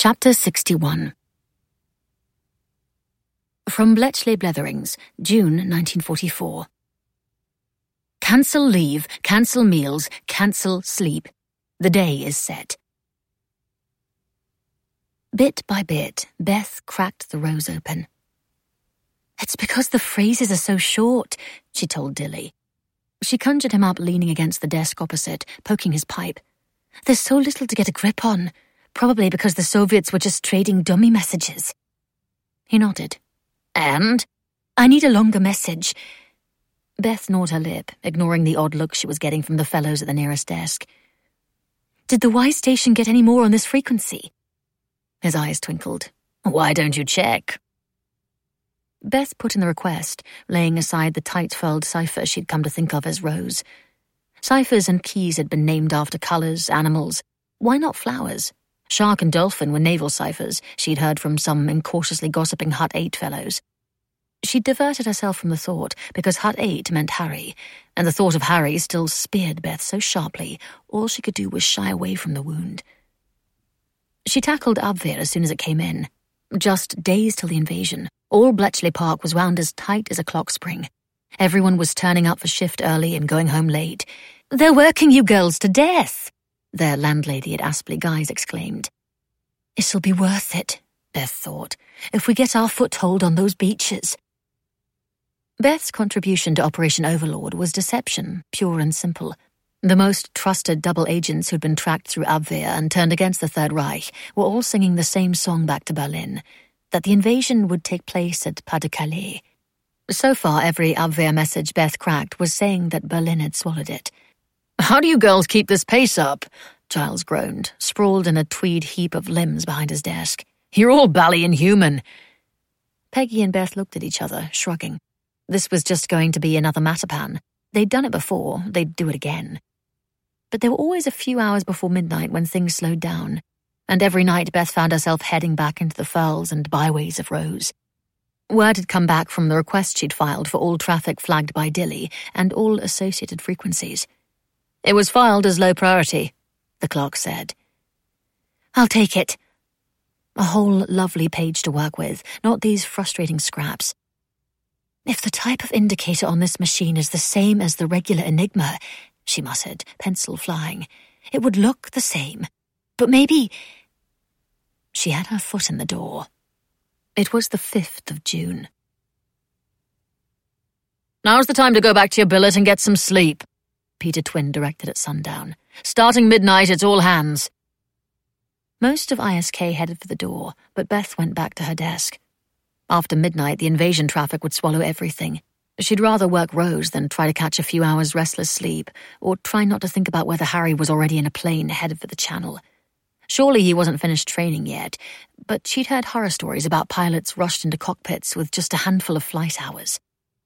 Chapter 61. From Bletchley Bletherings, June 1944. Cancel leave, cancel meals, cancel sleep. The day is set. Bit by bit, Beth cracked the rose open. It's because the phrases are so short, she told Dilly. She conjured him up leaning against the desk opposite, poking his pipe. There's so little to get a grip on, probably because the Soviets were just trading dummy messages. He nodded. And? I need a longer message. Beth gnawed her lip, ignoring the odd look she was getting from the fellows at the nearest desk. Did the Y station get any more on this frequency? His eyes twinkled. Why don't you check? Beth put in the request, laying aside the tight-furled cipher she'd come to think of as Rose. Ciphers and keys had been named after colours, animals. Why not flowers? Shark and dolphin were naval ciphers she'd heard from some incautiously gossiping Hut 8 fellows. She'd diverted herself from the thought because Hut 8 meant Harry, and the thought of Harry still speared Beth so sharply all she could do was shy away from the wound. She tackled Abwehr as soon as it came in. Just days till the invasion, all Bletchley Park was wound as tight as a clock spring. Everyone was turning up for shift early and going home late. They're working you girls to death, their landlady at Aspley Guys exclaimed. It'll be worth it, Beth thought, if we get our foothold on those beaches. Beth's contribution to Operation Overlord was deception, pure and simple. The most trusted double agents who'd been tracked through Abwehr and turned against the Third Reich were all singing the same song back to Berlin, that the invasion would take place at Pas-de-Calais. So far, every Abwehr message Beth cracked was saying that Berlin had swallowed it. How do you girls keep this pace up? Giles groaned, sprawled in a tweed heap of limbs behind his desk. You're all bally inhuman. Peggy and Beth looked at each other, shrugging. This was just going to be another Matapan. They'd done it before, they'd do it again. But there were always a few hours before midnight when things slowed down, and every night Beth found herself heading back into the furls and byways of Rose. Word had come back from the request she'd filed for all traffic flagged by Dilly and all associated frequencies. It was filed as low priority, the clerk said. I'll take it. A whole lovely page to work with, not these frustrating scraps. If the type of indicator on this machine is the same as the regular Enigma, she muttered, pencil flying, it would look the same. But maybe... She had her foot in the door. It was the 5th of June. Now's the time to go back to your billet and get some sleep, Peter Twin directed at sundown. Starting midnight, it's all hands. Most of ISK headed for the door, but Beth went back to her desk. After midnight, the invasion traffic would swallow everything. She'd rather work Rose than try to catch a few hours' restless sleep, or try not to think about whether Harry was already in a plane headed for the Channel. Surely he wasn't finished training yet, but she'd heard horror stories about pilots rushed into cockpits with just a handful of flight hours.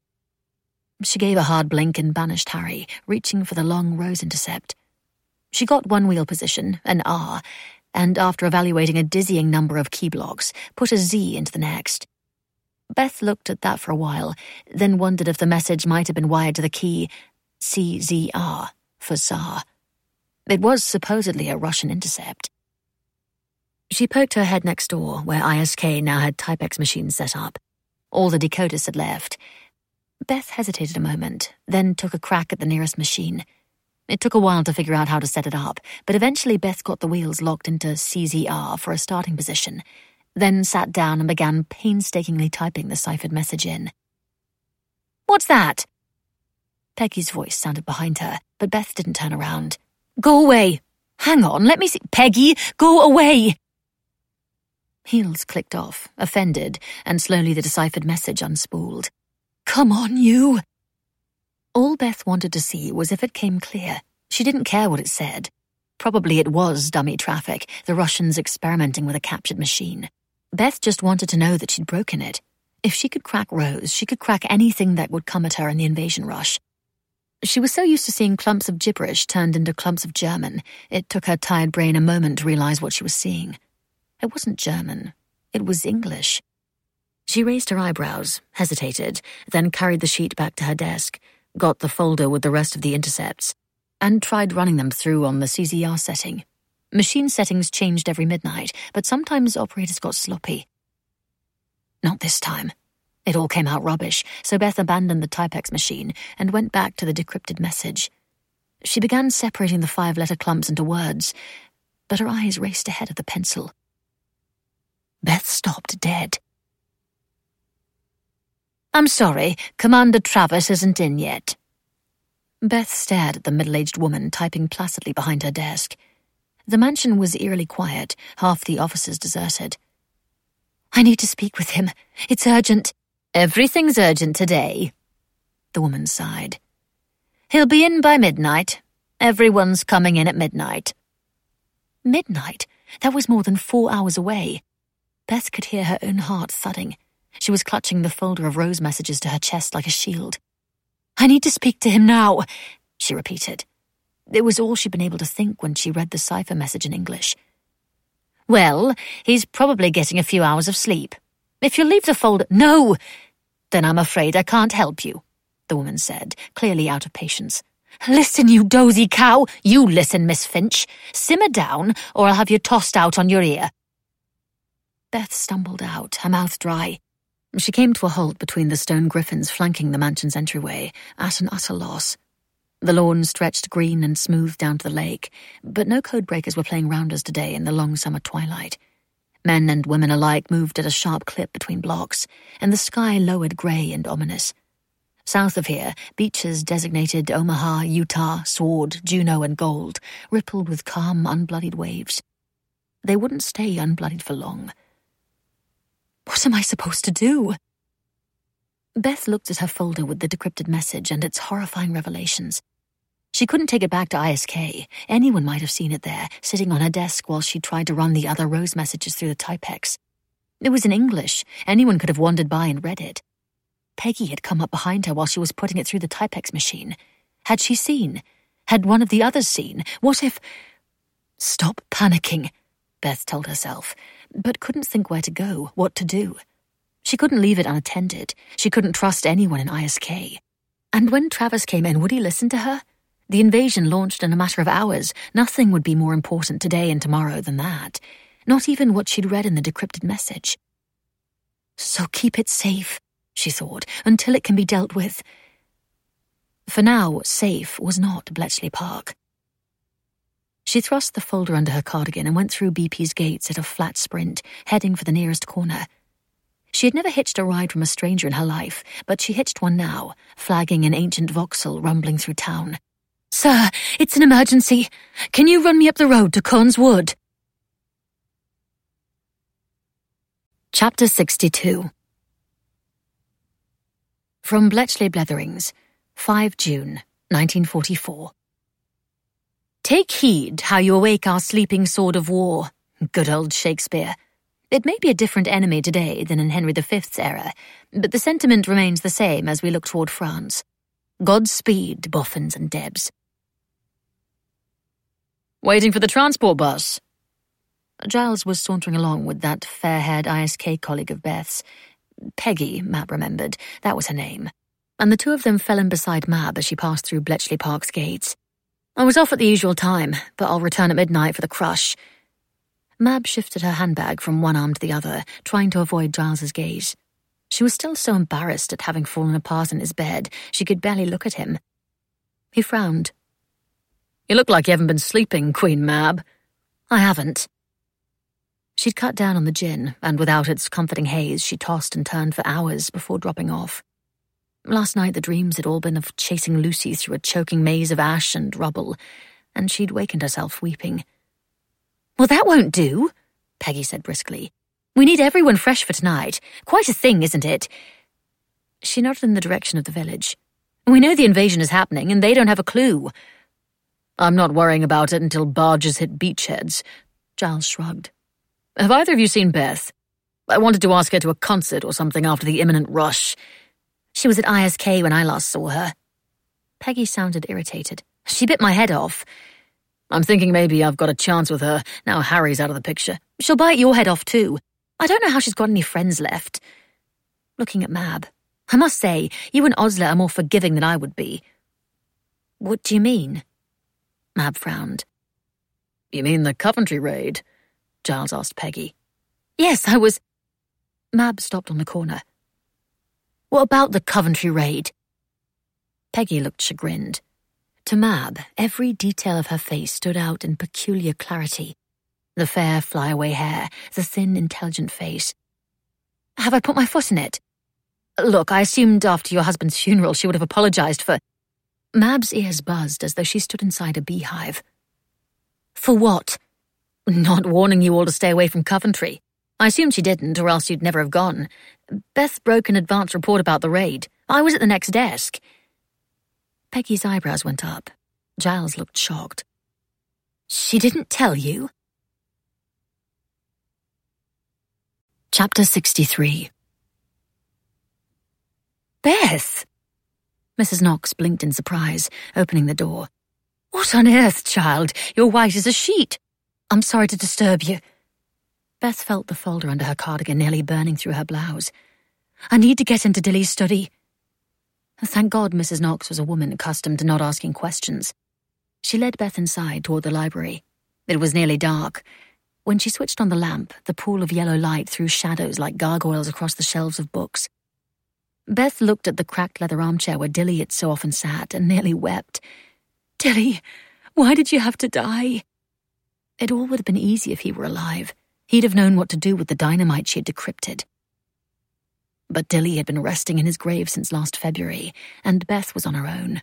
She gave a hard blink and banished Harry, reaching for the long Rose intercept. She got one wheel position, an R, and after evaluating a dizzying number of key blocks, put a Z into the next. Beth looked at that for a while, then wondered if the message might have been wired to the key CZR for Tsar. It was supposedly a Russian intercept. She poked her head next door, where ISK now had Typex machines set up. All the decoders had left. Beth hesitated a moment, then took a crack at the nearest machine. It took a while to figure out how to set it up, but eventually Beth got the wheels locked into CZR for a starting position, then sat down and began painstakingly typing the ciphered message in. What's that? Peggy's voice sounded behind her, but Beth didn't turn around. Go away! Hang on, let me see. Peggy, go away! Heels clicked off, offended, and slowly the deciphered message unspooled. Come on, you! All Beth wanted to see was if it came clear. She didn't care what it said. Probably it was dummy traffic, the Russians experimenting with a captured machine. Beth just wanted to know that she'd broken it. If she could crack Rose, she could crack anything that would come at her in the invasion rush. She was so used to seeing clumps of gibberish turned into clumps of German, it took her tired brain a moment to realize what she was seeing. It wasn't German. It was English. She raised her eyebrows, hesitated, then carried the sheet back to her desk, got the folder with the rest of the intercepts, and tried running them through on the CZR setting. Machine settings changed every midnight, but sometimes operators got sloppy. Not this time. It all came out rubbish, so Beth abandoned the Typex machine and went back to the decrypted message. She began separating the 5-letter clumps into words, but her eyes raced ahead of the pencil. Beth stopped dead. "I'm sorry, Commander Travis isn't in yet." Beth stared at the middle-aged woman typing placidly behind her desk. The mansion was eerily quiet, half the offices deserted. "I need to speak with him. It's urgent." "Everything's urgent today," the woman sighed. "He'll be in by midnight. Everyone's coming in at midnight." Midnight? That was more than 4 hours away. Beth could hear her own heart thudding. She was clutching the folder of Rose messages to her chest like a shield. "I need to speak to him now," she repeated. It was all she'd been able to think when she read the cipher message in English. "Well, he's probably getting a few hours of sleep. If you'll leave the folder—" "No! Then I'm afraid I can't help you," the woman said, clearly out of patience. "Listen, you dozy cow! You listen, Miss Finch. Simmer down, or I'll have you tossed out on your ear." Beth stumbled out, her mouth dry. She came to a halt between the stone griffins flanking the mansion's entryway, at an utter loss. The lawn stretched green and smooth down to the lake, but no codebreakers were playing rounders today in the long summer twilight. Men and women alike moved at a sharp clip between blocks, and the sky lowered grey and ominous. South of here, beaches designated Omaha, Utah, Sword, Juneau, and Gold rippled with calm, unbloodied waves. They wouldn't stay unbloodied for long. What am I supposed to do? Beth looked at her folder with the decrypted message and its horrifying revelations. She couldn't take it back to ISK. Anyone might have seen it there, sitting on her desk while she tried to run the other Rose messages through the Typex. It was in English. Anyone could have wandered by and read it. Peggy had come up behind her while she was putting it through the Typex machine. Had she seen? Had one of the others seen? What if— Stop panicking, Beth told herself, but couldn't think where to go, what to do. She couldn't leave it unattended. She couldn't trust anyone in ISK. And when Travis came in, would he listen to her? The invasion launched in a matter of hours. Nothing would be more important today and tomorrow than that. Not even what she'd read in the decrypted message. So keep it safe, she thought, until it can be dealt with. For now, safe was not Bletchley Park. She thrust the folder under her cardigan and went through BP's gates at a flat sprint, heading for the nearest corner. She had never hitched a ride from a stranger in her life, but she hitched one now, flagging an ancient Vauxhall rumbling through town. "Sir, it's an emergency. Can you run me up the road to Cohn's Wood?" Chapter 62. From Bletchley Bletherings, 5 June, 1944. Take heed how you awake our sleeping sword of war. Good old Shakespeare. It may be a different enemy today than in Henry V's era, but the sentiment remains the same as we look toward France. Godspeed, boffins and debs. Waiting for the transport bus? Giles was sauntering along with that fair-haired ISK colleague of Beth's. Peggy, Mab remembered, that was her name. And the two of them fell in beside Mab as she passed through Bletchley Park's gates. I was off at the usual time, but I'll return at midnight for the crush. Mab shifted her handbag from one arm to the other, trying to avoid Giles's gaze. She was still so embarrassed at having fallen apart in his bed, she could barely look at him. He frowned. You look like you haven't been sleeping, Queen Mab. I haven't. She'd cut down on the gin, and without its comforting haze, she tossed and turned for hours before dropping off. Last night the dreams had all been of chasing Lucy through a choking maze of ash and rubble, and she'd wakened herself weeping. Well, that won't do, Peggy said briskly. We need everyone fresh for tonight. Quite a thing, isn't it? She nodded in the direction of the village. We know the invasion is happening, and they don't have a clue. I'm not worrying about it until barges hit beachheads, Giles shrugged. Have either of you seen Beth? I wanted to ask her to a concert or something after the imminent rush. She was at ISK when I last saw her. Peggy sounded irritated. She bit my head off. I'm thinking maybe I've got a chance with her, now Harry's out of the picture. She'll bite your head off too. I don't know how she's got any friends left. Looking at Mab. I must say, you and Osler are more forgiving than I would be. What do you mean? Mab frowned. You mean the Coventry raid? Giles asked Peggy. Yes, I was... Mab stopped on the corner. What about the Coventry raid? Peggy looked chagrined. To Mab, every detail of her face stood out in peculiar clarity. The fair, flyaway hair, the thin, intelligent face. Have I put my foot in it? Look, I assumed after your husband's funeral she would have apologized for... Mab's ears buzzed as though she stood inside a beehive. For what? Not warning you all to stay away from Coventry. I assumed she didn't, or else you'd never have gone. Beth broke an advance report about the raid. I was at the next desk. Peggy's eyebrows went up. Giles looked shocked. She didn't tell you? Chapter 63. Beth! Mrs. Knox blinked in surprise, opening the door. What on earth, child? You're white as a sheet. I'm sorry to disturb you. Beth felt the folder under her cardigan nearly burning through her blouse. I need to get into Dilly's study. Thank God Mrs. Knox was a woman accustomed to not asking questions. She led Beth inside toward the library. It was nearly dark. When she switched on the lamp, the pool of yellow light threw shadows like gargoyles across the shelves of books. Beth looked at the cracked leather armchair where Dilly had so often sat and nearly wept. Dilly, why did you have to die? It all would have been easy if he were alive. He'd have known what to do with the dynamite she had decrypted. But Dilly had been resting in his grave since last February, and Beth was on her own.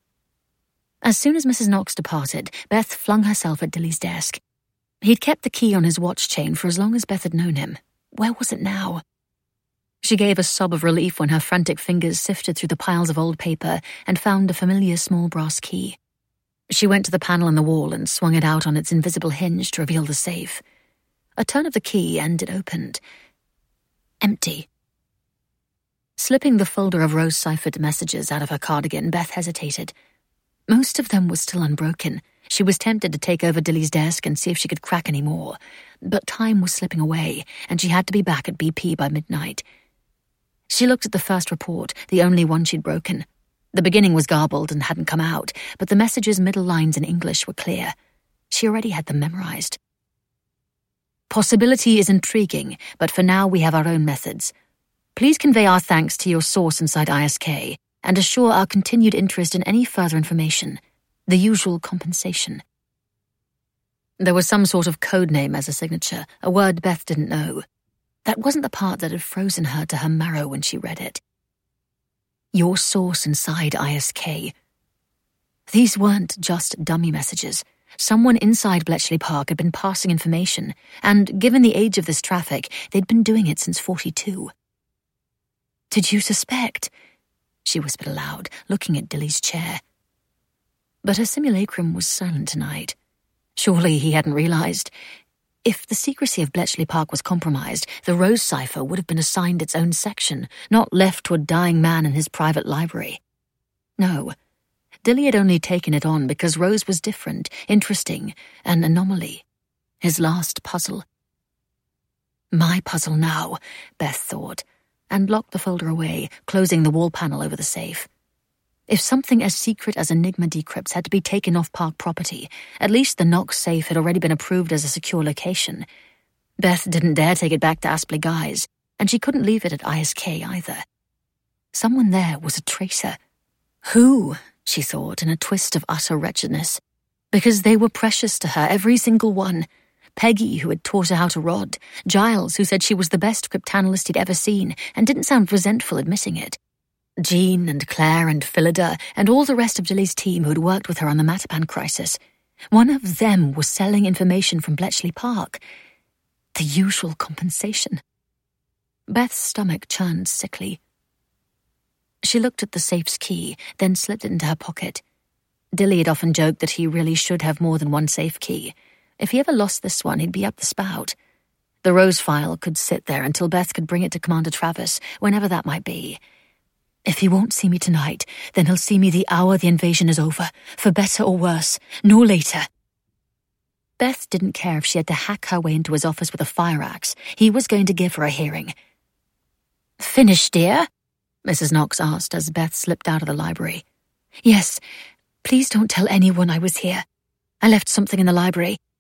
As soon as Mrs. Knox departed, Beth flung herself at Dilly's desk. He'd kept the key on his watch chain for as long as Beth had known him. Where was it now? She gave a sob of relief when her frantic fingers sifted through the piles of old paper and found a familiar small brass key. She went to the panel in the wall and swung it out on its invisible hinge to reveal the safe. A turn of the key and it opened. Empty. Slipping the folder of rose-ciphered messages out of her cardigan, Beth hesitated. Most of them were still unbroken. She was tempted to take over Dilly's desk and see if she could crack any more. But time was slipping away, and she had to be back at BP by midnight. She looked at the first report, the only one she'd broken. The beginning was garbled and hadn't come out, but the message's middle lines in English were clear. She already had them memorized. Possibility is intriguing, but for now we have our own methods. Please convey our thanks to your source inside ISK and assure our continued interest in any further information. The usual compensation. There was some sort of code name as a signature, a word Beth didn't know. That wasn't the part that had frozen her to her marrow when she read it. Your source inside ISK. These weren't just dummy messages. Someone inside Bletchley Park had been passing information, and given the age of this traffic, they'd been doing it since 42. Did you suspect? She whispered aloud, looking at Dilly's chair. But her simulacrum was silent tonight. Surely he hadn't realized. If the secrecy of Bletchley Park was compromised, the Rose cipher would have been assigned its own section, not left to a dying man in his private library. No, Dilly had only taken it on because Rose was different, interesting, an anomaly. His last puzzle. My puzzle now, Beth thought, and locked the folder away, closing the wall panel over the safe. If something as secret as Enigma decrypts had to be taken off Park property, at least the Knox safe had already been approved as a secure location. Beth didn't dare take it back to Aspley Guys, and she couldn't leave it at ISK either. Someone there was a traitor. Who? She thought in a twist of utter wretchedness. Because they were precious to her, every single one. Peggy, who had taught her how to rod. Giles, who said she was the best cryptanalyst he'd ever seen, and didn't sound resentful admitting it. Jean and Claire and Phillida and all the rest of Dilly's team who had worked with her on the Matapan crisis. One of them was selling information from Bletchley Park. The usual compensation. Beth's stomach churned sickly. She looked at the safe's key, then slipped it into her pocket. Dilly had often joked that he really should have more than one safe key. If he ever lost this one, he'd be up the spout. The Rose file could sit there until Beth could bring it to Commander Travis, whenever that might be. If he won't see me tonight, then he'll see me the hour the invasion is over, for better or worse, no later. Beth didn't care if she had to hack her way into his office with a fire axe. He was going to give her a hearing. Finished, dear? Mrs. Knox asked as Beth slipped out of the library. Yes, please don't tell anyone I was here. I left something in the library.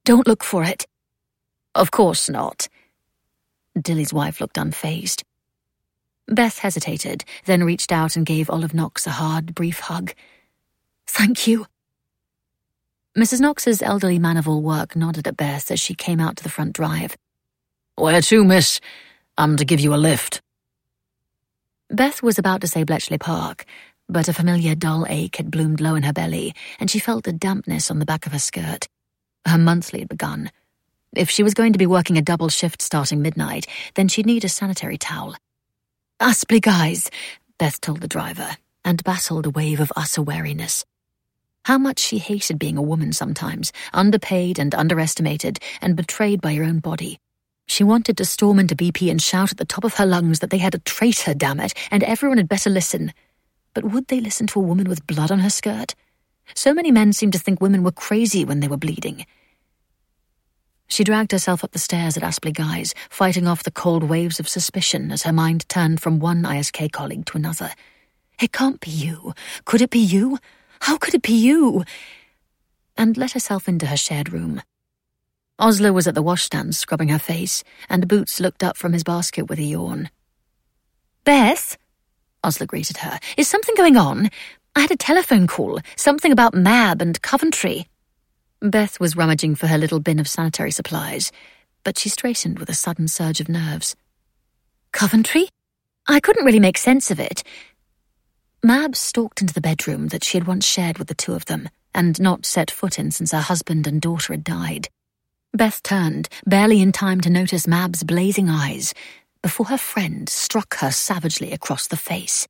Don't look for it." "Of course not." Dilly's wife looked unfazed. Beth hesitated, then reached out and gave Olive Knox a hard, brief hug. "Thank you." Mrs. Knox's elderly man of all work nodded at Beth as she came out to the front drive. "Where to, miss? I'm to give you a lift." Beth was about to say Bletchley Park, but a familiar dull ache had bloomed low in her belly, and she felt a dampness on the back of her skirt. Her monthly had begun. If she was going to be working a double shift starting midnight, then she'd need a sanitary towel. "Aspley Guys," Beth told the driver, and battled a wave of utter weariness. How much she hated being a woman sometimes, underpaid and underestimated, and betrayed by her own body. She wanted to storm into BP and shout at the top of her lungs that they had a traitor, damn it, and everyone had better listen. But would they listen to a woman with blood on her skirt? So many men seemed to think women were crazy when they were bleeding. She dragged herself up the stairs at Aspley Guys, fighting off the cold waves of suspicion as her mind turned from one ISK colleague to another. It can't be you. Could it be you? How could it be you? And let herself into her shared room. Osler was at the washstand scrubbing her face, and Boots looked up from his basket with a yawn. "Beth?" Osler greeted her. "Is something going on? I had a telephone call, something about Mab and Coventry." Beth was rummaging for her little bin of sanitary supplies, but she straightened with a sudden surge of nerves. "Coventry? I couldn't really make sense of it." Mab stalked into the bedroom that she had once shared with the two of them, and not set foot in since her husband and daughter had died. Beth turned, barely in time to notice Mab's blazing eyes, before her friend struck her savagely across the face.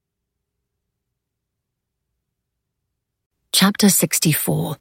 Chapter 64.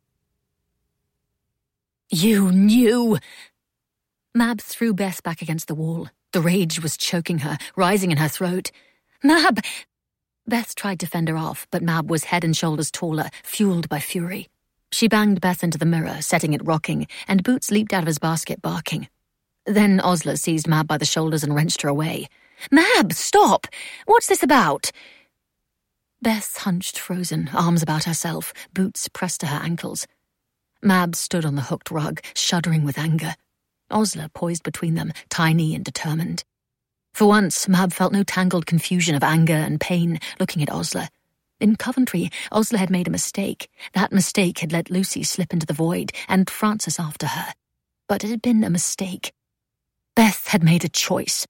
"You knew!" Mab threw Beth back against the wall. The rage was choking her, rising in her throat. "Mab!" Beth tried to fend her off, but Mab was head and shoulders taller, fueled by fury. She banged Beth into the mirror, setting it rocking, and Boots leaped out of his basket, barking. Then Osler seized Mab by the shoulders and wrenched her away. "Mab, stop! What's this about?" Beth hunched frozen, arms about herself, Boots pressed to her ankles. Mab stood on the hooked rug, shuddering with anger. Osler poised between them, tiny and determined. For once, Mab felt no tangled confusion of anger and pain looking at Osler. In Coventry, Osler had made a mistake. That mistake had let Lucy slip into the void, and Francis after her. But it had been a mistake. Beth had made a choice.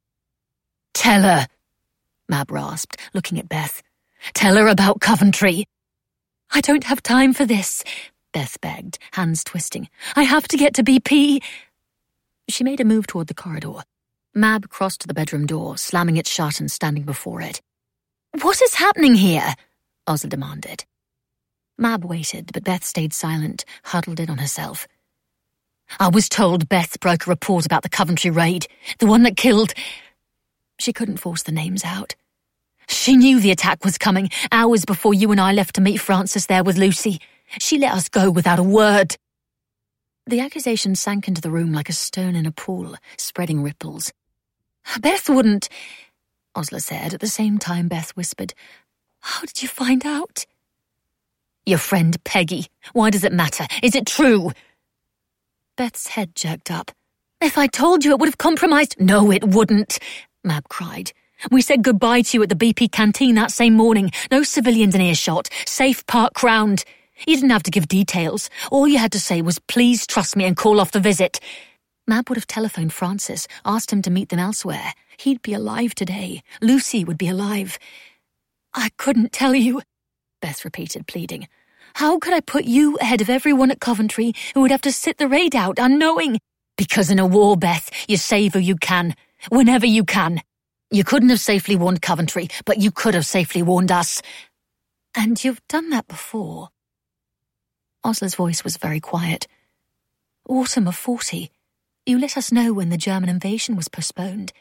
"Tell her," Mab rasped, looking at Beth. "Tell her about Coventry." "I don't have time for this," Beth begged, hands twisting. "I have to get to BP." She made a move toward the corridor. Mab crossed to the bedroom door, slamming it shut and standing before it. "What is happening here?" Osler demanded. Mab waited, but Beth stayed silent, huddled in on herself. "I was told Beth broke a report about the Coventry raid, the one that killed—" She couldn't force the names out. "She knew the attack was coming, hours before you and I left to meet Francis there with Lucy. She let us go without a word." The accusation sank into the room like a stone in a pool, spreading ripples. "Beth wouldn't," Osler said. At the same time, Beth whispered, "How did you find out?" "Your friend Peggy. Why does it matter? Is it true?" Beth's head jerked up. "If I told you, it would have compromised—" "No, it wouldn't," Mab cried. "We said goodbye to you at the BP canteen that same morning. No civilians in earshot. Safe park ground. You didn't have to give details. All you had to say was, 'Please trust me,' and call off the visit." Mab would have telephoned Francis, asked him to meet them elsewhere. He'd be alive today. Lucy would be alive. "I couldn't tell you," Beth repeated, pleading. "How could I put you ahead of everyone at Coventry who would have to sit the raid out, unknowing?" "Because in a war, Beth, you save who you can, whenever you can. You couldn't have safely warned Coventry, but you could have safely warned us." "And you've done that before." Osler's voice was very quiet. "Autumn of 40. You let us know when the German invasion was postponed."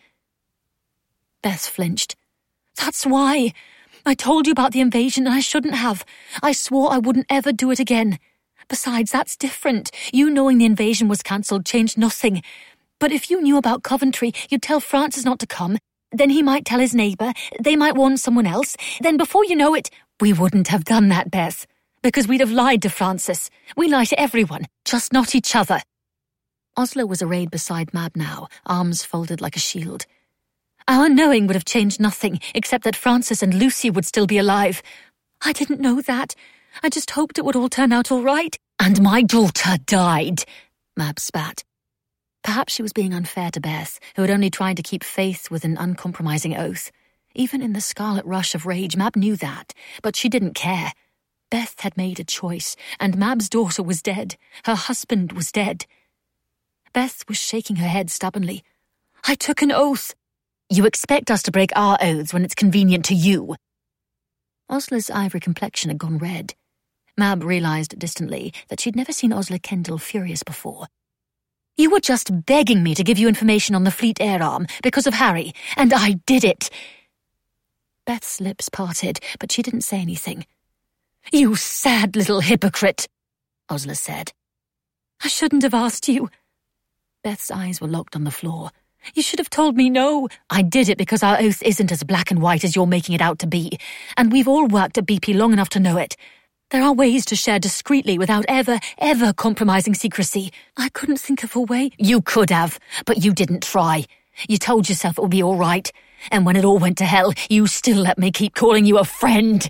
Beth flinched. "That's why. I told you about the invasion and I shouldn't have. I swore I wouldn't ever do it again. Besides, that's different. You knowing the invasion was cancelled changed nothing. But if you knew about Coventry, you'd tell Francis not to come. Then he might tell his neighbour. They might warn someone else. Then before you know it—" "We wouldn't have done that, Beth. Because we'd have lied to Francis. We lie to everyone, just not each other. Osler was arrayed beside Mab now, arms folded like a shield. Our knowing would have changed nothing, except that Francis and Lucy would still be alive. I didn't know that. I just hoped it would all turn out all right. And my daughter died, Mab spat. Perhaps she was being unfair to Beth, who had only tried to keep faith with an uncompromising oath. Even in the scarlet rush of rage, Mab knew that, but she didn't care. Beth had made a choice, and Mab's daughter was dead. Her husband was dead. Beth was shaking her head stubbornly. I took an oath. You expect us to break our oaths when it's convenient to you. Osler's ivory complexion had gone red. Mab realised distantly that she'd never seen Osler Kendall furious before. You were just begging me to give you information on the Fleet Air Arm because of Harry, and I did it. Beth's lips parted, but she didn't say anything. You sad little hypocrite, Osler said. I shouldn't have asked you. Beth's eyes were locked on the floor. You should have told me no. I did it because our oath isn't as black and white as you're making it out to be, and we've all worked at BP long enough to know it. There are ways to share discreetly without ever compromising secrecy. I couldn't think of a way. You could have, but you didn't try. You told yourself it would be all right, and when it all went to hell, you still let me keep calling you a friend.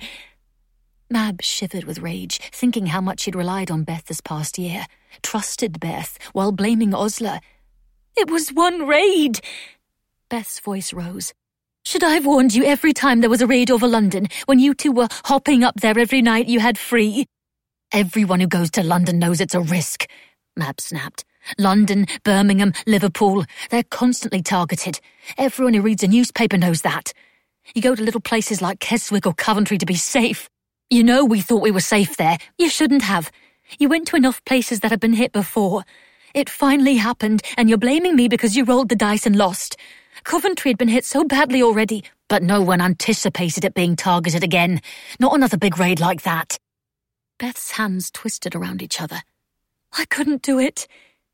Mab shivered with rage, thinking how much she'd relied on Beth this past year, trusted Beth while blaming Osler. It was one raid. Beth's voice rose. Should I have warned you every time there was a raid over London, when you two were hopping up there every night you had free? Everyone who goes to London knows it's a risk, Mab snapped. London, Birmingham, Liverpool, they're constantly targeted. Everyone who reads a newspaper knows that. You go to little places like Keswick or Coventry to be safe. You know we thought we were safe there. You shouldn't have. You went to enough places that had been hit before. It finally happened, and you're blaming me because you rolled the dice and lost. Coventry had been hit so badly already, but no one anticipated it being targeted again. Not another big raid like that. Beth's hands twisted around each other. I couldn't do it.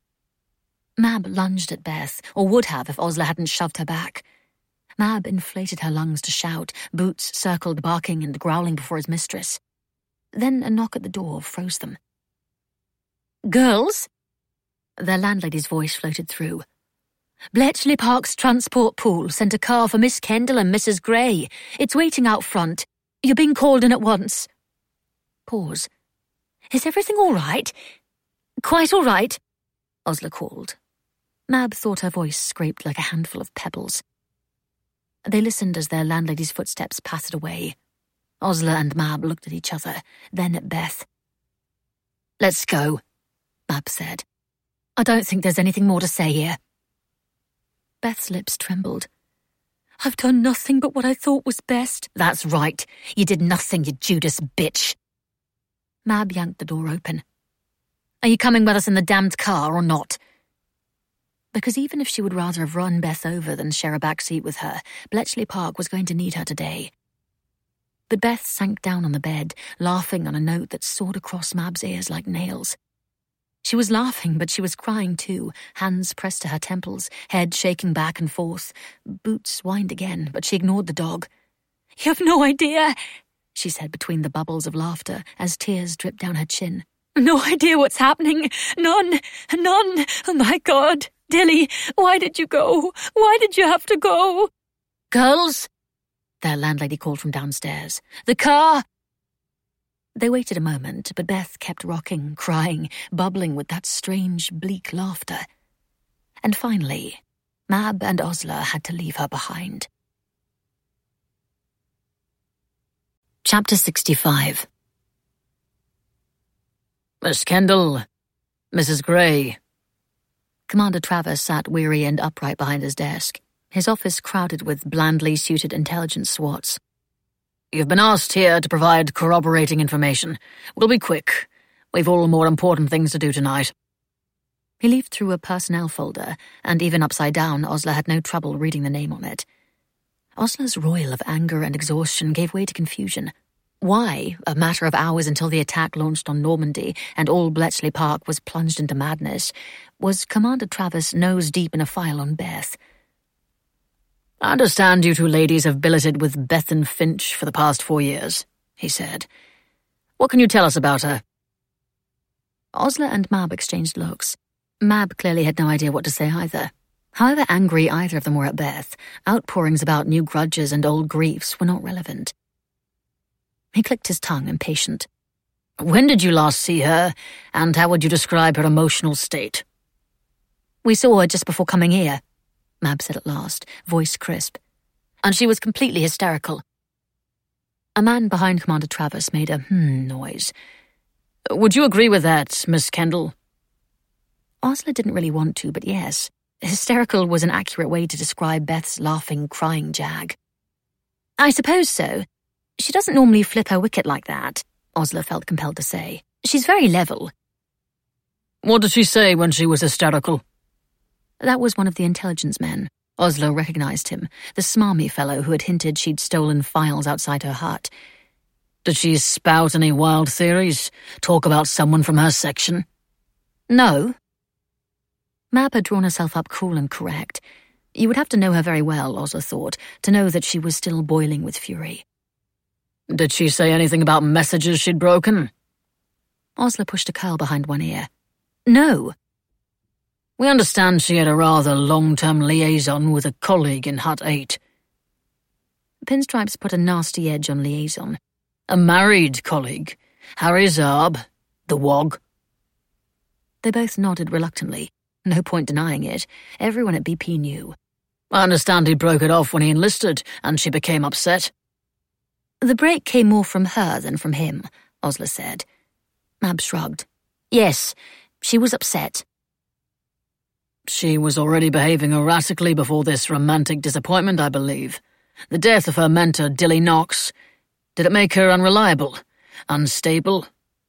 Mab lunged at Beth, or would have if Osler hadn't shoved her back. Mab inflated her lungs to shout. Boots circled, barking and growling before his mistress. Then a knock at the door froze them. Girls? Their landlady's voice floated through. Bletchley Park's transport pool sent a car for Miss Kendall and Mrs. Gray. It's waiting out front. You're being called in at once. Pause. Is everything all right? Quite all right, Osler called. Mab thought her voice scraped like a handful of pebbles. They listened as their landlady's footsteps pattered away. Osler and Mab looked at each other, then at Beth. Let's go, Mab said. I don't think there's anything more to say here. Beth's lips trembled. I've done nothing but what I thought was best. That's right. You did nothing, you Judas bitch. Mab yanked the door open. Are you coming with us in the damned car or not? Because even if she would rather have run Beth over than share a back seat with her, Bletchley Park was going to need her today. But Beth sank down on the bed, laughing on a note that soared across Mab's ears like nails. She was laughing, but she was crying too, hands pressed to her temples, head shaking back and forth. Boots whined again, but she ignored the dog. You have no idea, she said between the bubbles of laughter as tears dripped down her chin. No idea what's happening. None. Oh my God. Dilly, why did you go? Why did you have to go? Girls, their landlady called from downstairs. The car. They waited a moment, but Beth kept rocking, crying, bubbling with that strange, bleak laughter. And finally, Mab and Osler had to leave her behind. Chapter 65. Miss Kendall, Mrs. Gray. Commander Travers sat weary and upright behind his desk, his office crowded with blandly suited intelligence swats. You've been asked here to provide corroborating information. We'll be quick. We've all more important things to do tonight. He leafed through a personnel folder, and even upside down, Osler had no trouble reading the name on it. Osler's roil of anger and exhaustion gave way to confusion. Why, a matter of hours until the attack launched on Normandy and all Bletchley Park was plunged into madness, was Commander Travers nose deep in a file on Beth? I understand you two ladies have billeted with Bethan Finch for the past 4 years, he said. What can you tell us about her?" Osler and Mab exchanged looks. Mab clearly had no idea what to say either. However angry either of them were at Beth, outpourings about new grudges and old griefs were not relevant. He clicked his tongue, impatient. "When did you last see her, and how would you describe her emotional state?" "We saw her just before coming here," Mab said at last, voice crisp. "And she was completely hysterical." A man behind Commander Travis made a noise. "Would you agree with that, Miss Kendall?" Osler didn't really want to, but yes. Hysterical was an accurate way to describe Beth's laughing, crying jag. "I suppose so. She doesn't normally flip her wicket like that," Osler felt compelled to say. "She's very level." "What did she say when she was hysterical?" That was one of the intelligence men. Osler recognized him, the smarmy fellow who had hinted she'd stolen files outside her hut. "Did she spout any wild theories? Talk about someone from her section?" "No." Mab had drawn herself up cool and correct. You would have to know her very well, Osler thought, to know that she was still boiling with fury. "Did she say anything about messages she'd broken?" Osler pushed a curl behind one ear. "No." "We understand she had a rather long-term liaison with a colleague in Hut 8. Pinstripes put a nasty edge on liaison. "A married colleague. Harry Zarb, the Wog." They both nodded reluctantly. No point denying it. Everyone at BP knew. "I understand he broke it off when he enlisted, and she became upset." "The break came more from her than from him," Osler said. Mab shrugged. "Yes, she was upset." "She was already behaving erratically before this romantic disappointment, I believe. The death of her mentor, Dilly Knox. Did it make her unreliable? Unstable?"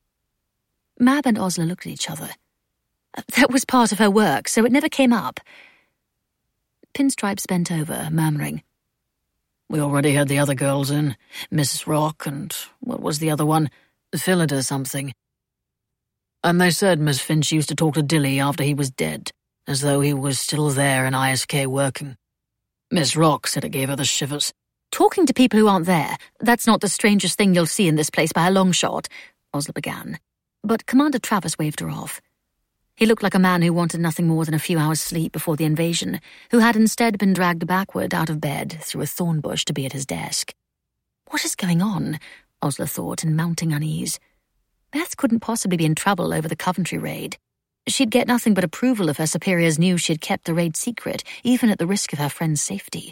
Mab and Osler looked at each other. "That was part of her work, so it never came up." Pinstripes bent over, murmuring. "We already had the other girls in. Mrs. Rock and, what was the other one? Phillida something. And they said Miss Finch used to talk to Dilly after he was dead, as though he was still there in ISK working. Miss Rock said it gave her the shivers." "Talking to people who aren't there, that's not the strangest thing you'll see in this place by a long shot," Osler began. But Commander Travis waved her off. He looked like a man who wanted nothing more than a few hours' sleep before the invasion, who had instead been dragged backward out of bed through a thorn bush to be at his desk. What is going on? Osler thought in mounting unease. Beth couldn't possibly be in trouble over the Coventry raid. She'd get nothing but approval if her superiors knew she'd kept the raid secret, even at the risk of her friend's safety.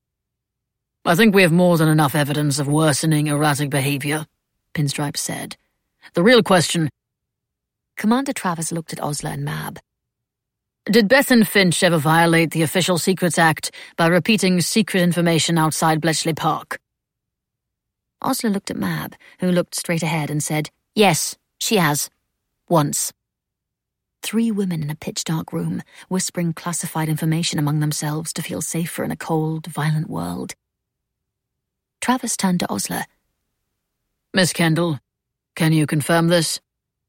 "I think we have more than enough evidence of worsening erratic behavior," Pinstripe said. "The real question—" Commander Travis looked at Osler and Mab. "Did Beth and Finch ever violate the Official Secrets Act by repeating secret information outside Bletchley Park?" Osler looked at Mab, who looked straight ahead and said, "Yes, she has. Once." 3 women in a pitch-dark room, whispering classified information among themselves to feel safer in a cold, violent world. Travis turned to Osler. "Miss Kendall, can you confirm this?"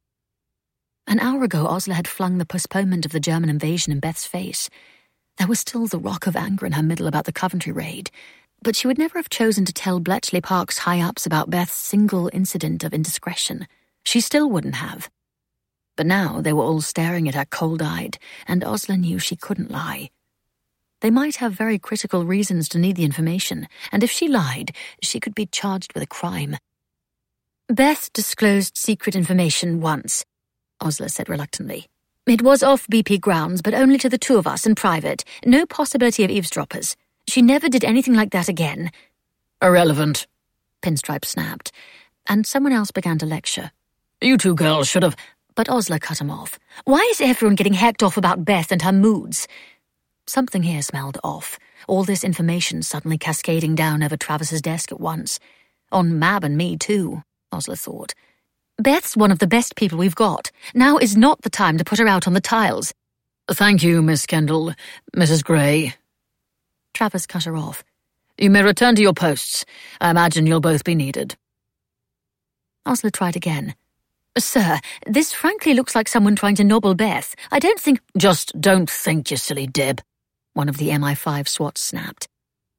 An hour ago, Osler had flung the postponement of the German invasion in Beth's face. There was still the rock of anger in her middle about the Coventry raid, but she would never have chosen to tell Bletchley Park's high-ups about Beth's single incident of indiscretion. She still wouldn't have. But now they were all staring at her cold-eyed, and Osler knew she couldn't lie. They might have very critical reasons to need the information, and if she lied, she could be charged with a crime. "Beth disclosed secret information once," Osler said reluctantly. "It was off BP grounds, but only to the 2 of us in private. No possibility of eavesdroppers. She never did anything like that again." "Irrelevant," Pinstripe snapped, and someone else began to lecture. "You 2 girls should have—" But Osler cut him off. "Why is everyone getting hecked off about Beth and her moods?" Something here smelled off, all this information suddenly cascading down over Travis's desk at once. On Mab and me, too, Osler thought. "Beth's one of the best people we've got. Now is not the time to put her out on the tiles." "Thank you, Miss Kendall. Mrs. Gray." Travis cut her off. "You may return to your posts. I imagine you'll both be needed." Osler tried again. "Sir, this frankly looks like someone trying to nobble Beth. I don't think—" "Just don't think, you silly Deb," one of the MI5 SWATs snapped.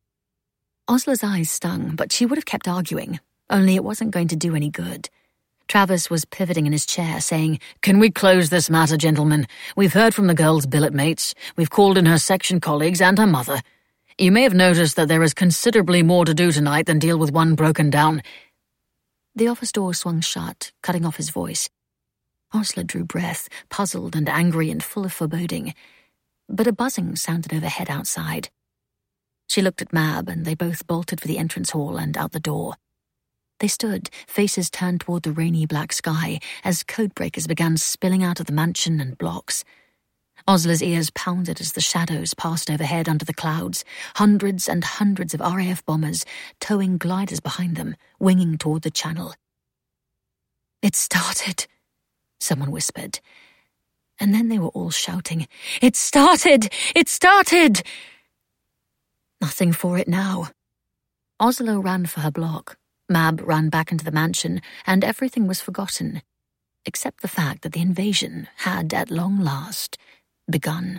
Osler's eyes stung, but she would have kept arguing, only it wasn't going to do any good. Travers was pivoting in his chair, saying, "Can we close this matter, gentlemen? We've heard from the girl's billet mates. We've called in her section colleagues and her mother. You may have noticed that there is considerably more to do tonight than deal with one broken down." The office door swung shut, cutting off his voice. Osler drew breath, puzzled and angry and full of foreboding. But a buzzing sounded overhead outside. She looked at Mab, and they both bolted for the entrance hall and out the door. They stood, faces turned toward the rainy black sky, as codebreakers began spilling out of the mansion and blocks. Osler's ears pounded as the shadows passed overhead under the clouds, hundreds and hundreds of RAF bombers towing gliders behind them, winging toward the channel. "It started," someone whispered. And then they were all shouting, "It started! It started!" Nothing for it now. Oslo ran for her block. Mab ran back into the mansion, and everything was forgotten, except the fact that the invasion had, at long last, begun.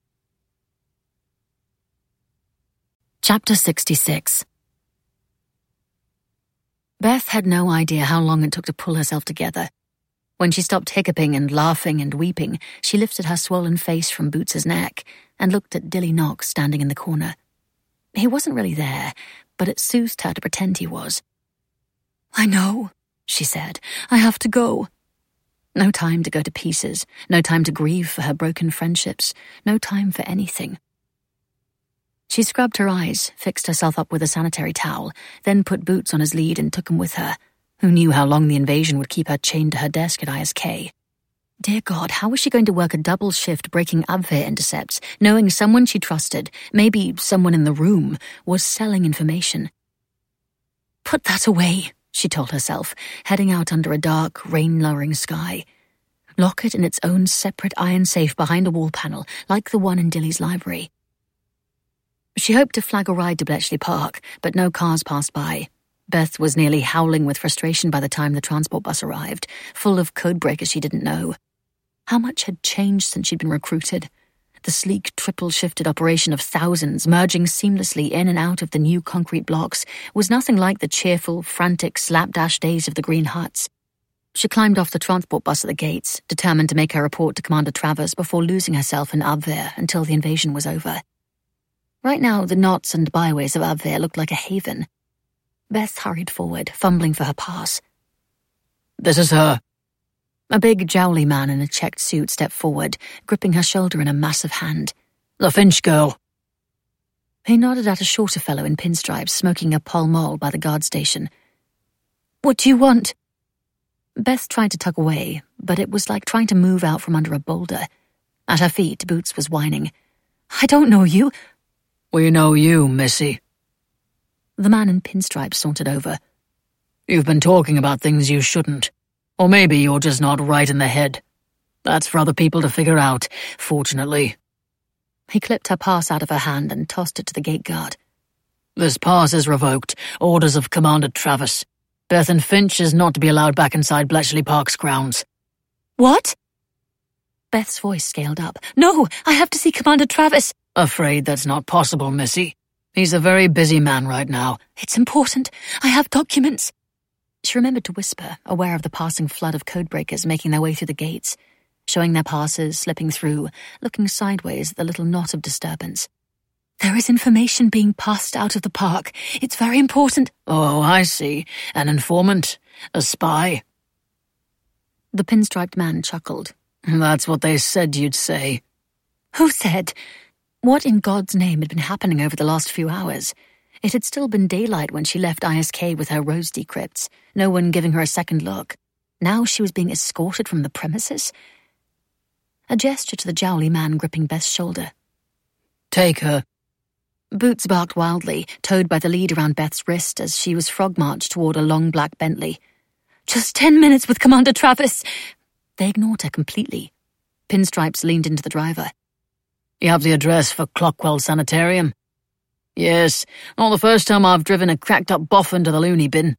Chapter 66. Beth had no idea how long it took to pull herself together. When she stopped hiccuping and laughing and weeping, she lifted her swollen face from Boots's neck and looked at Dilly Knox standing in the corner. He wasn't really there, but it soothed her to pretend he was. "I know," she said. "I have to go." No time to go to pieces, no time to grieve for her broken friendships, no time for anything. She scrubbed her eyes, fixed herself up with a sanitary towel, then put Boots on his lead and took him with her. Who knew how long the invasion would keep her chained to her desk at ISK? Dear God, how was she going to work a double shift breaking Abwehr intercepts, knowing someone she trusted, maybe someone in the room, was selling information? "Put that away," she told herself, heading out under a dark, rain-lowering sky. Lock it in its own separate iron safe behind a wall panel, like the one in Dilly's library. She hoped to flag a ride to Bletchley Park, but no cars passed by. Beth was nearly howling with frustration by the time the transport bus arrived, full of codebreakers she didn't know. How much had changed since she'd been recruited? The sleek, triple-shifted operation of thousands merging seamlessly in and out of the new concrete blocks was nothing like the cheerful, frantic, slapdash days of the green huts. She climbed off the transport bus at the gates, determined to make her report to Commander Travers before losing herself in Abwehr until the invasion was over. Right now, the knots and byways of Abwehr looked like a haven. Beth hurried forward, fumbling for her pass. "This is her." A big, jowly man in a checked suit stepped forward, gripping her shoulder in a massive hand. "The Finch girl." He nodded at a shorter fellow in pinstripes smoking a Pall Mall by the guard station. "What do you want?" Beth tried to tug away, but it was like trying to move out from under a boulder. At her feet, Boots was whining. "I don't know you." "We know you, Missy." The man in pinstripes sauntered over. "You've been talking about things you shouldn't. Or maybe you're just not right in the head. That's for other people to figure out, fortunately." He clipped her pass out of her hand and tossed it to the gate guard. "This pass is revoked. Orders of Commander Travers. Beth and Finch is not to be allowed back inside Bletchley Park's grounds." "What?" Beth's voice scaled up. "No, I have to see Commander Travers." "Afraid that's not possible, Missy. He's a very busy man right now." "It's important. I have documents." She remembered to whisper, aware of the passing flood of codebreakers making their way through the gates, showing their passes, slipping through, looking sideways at the little knot of disturbance. "There is information being passed out of the park. It's very important." "Oh, I see. An informant? A spy?" The pinstriped man chuckled. "That's what they said you'd say." "Who said? What in God's name had been happening over the last few hours? It had still been daylight when she left ISK with her rose decrypts, no one giving her a second look. Now she was being escorted from the premises? A gesture to the jowly man gripping Beth's shoulder. "Take her." Boots barked wildly, towed by the lead around Beth's wrist as she was frog-marched toward a long black Bentley. "Just 10 minutes with Commander Travers." They ignored her completely. Pinstripes leaned into the driver. "You have the address for Clockwell Sanitarium?" "Yes, not the first time I've driven a cracked-up boffin to the loony bin."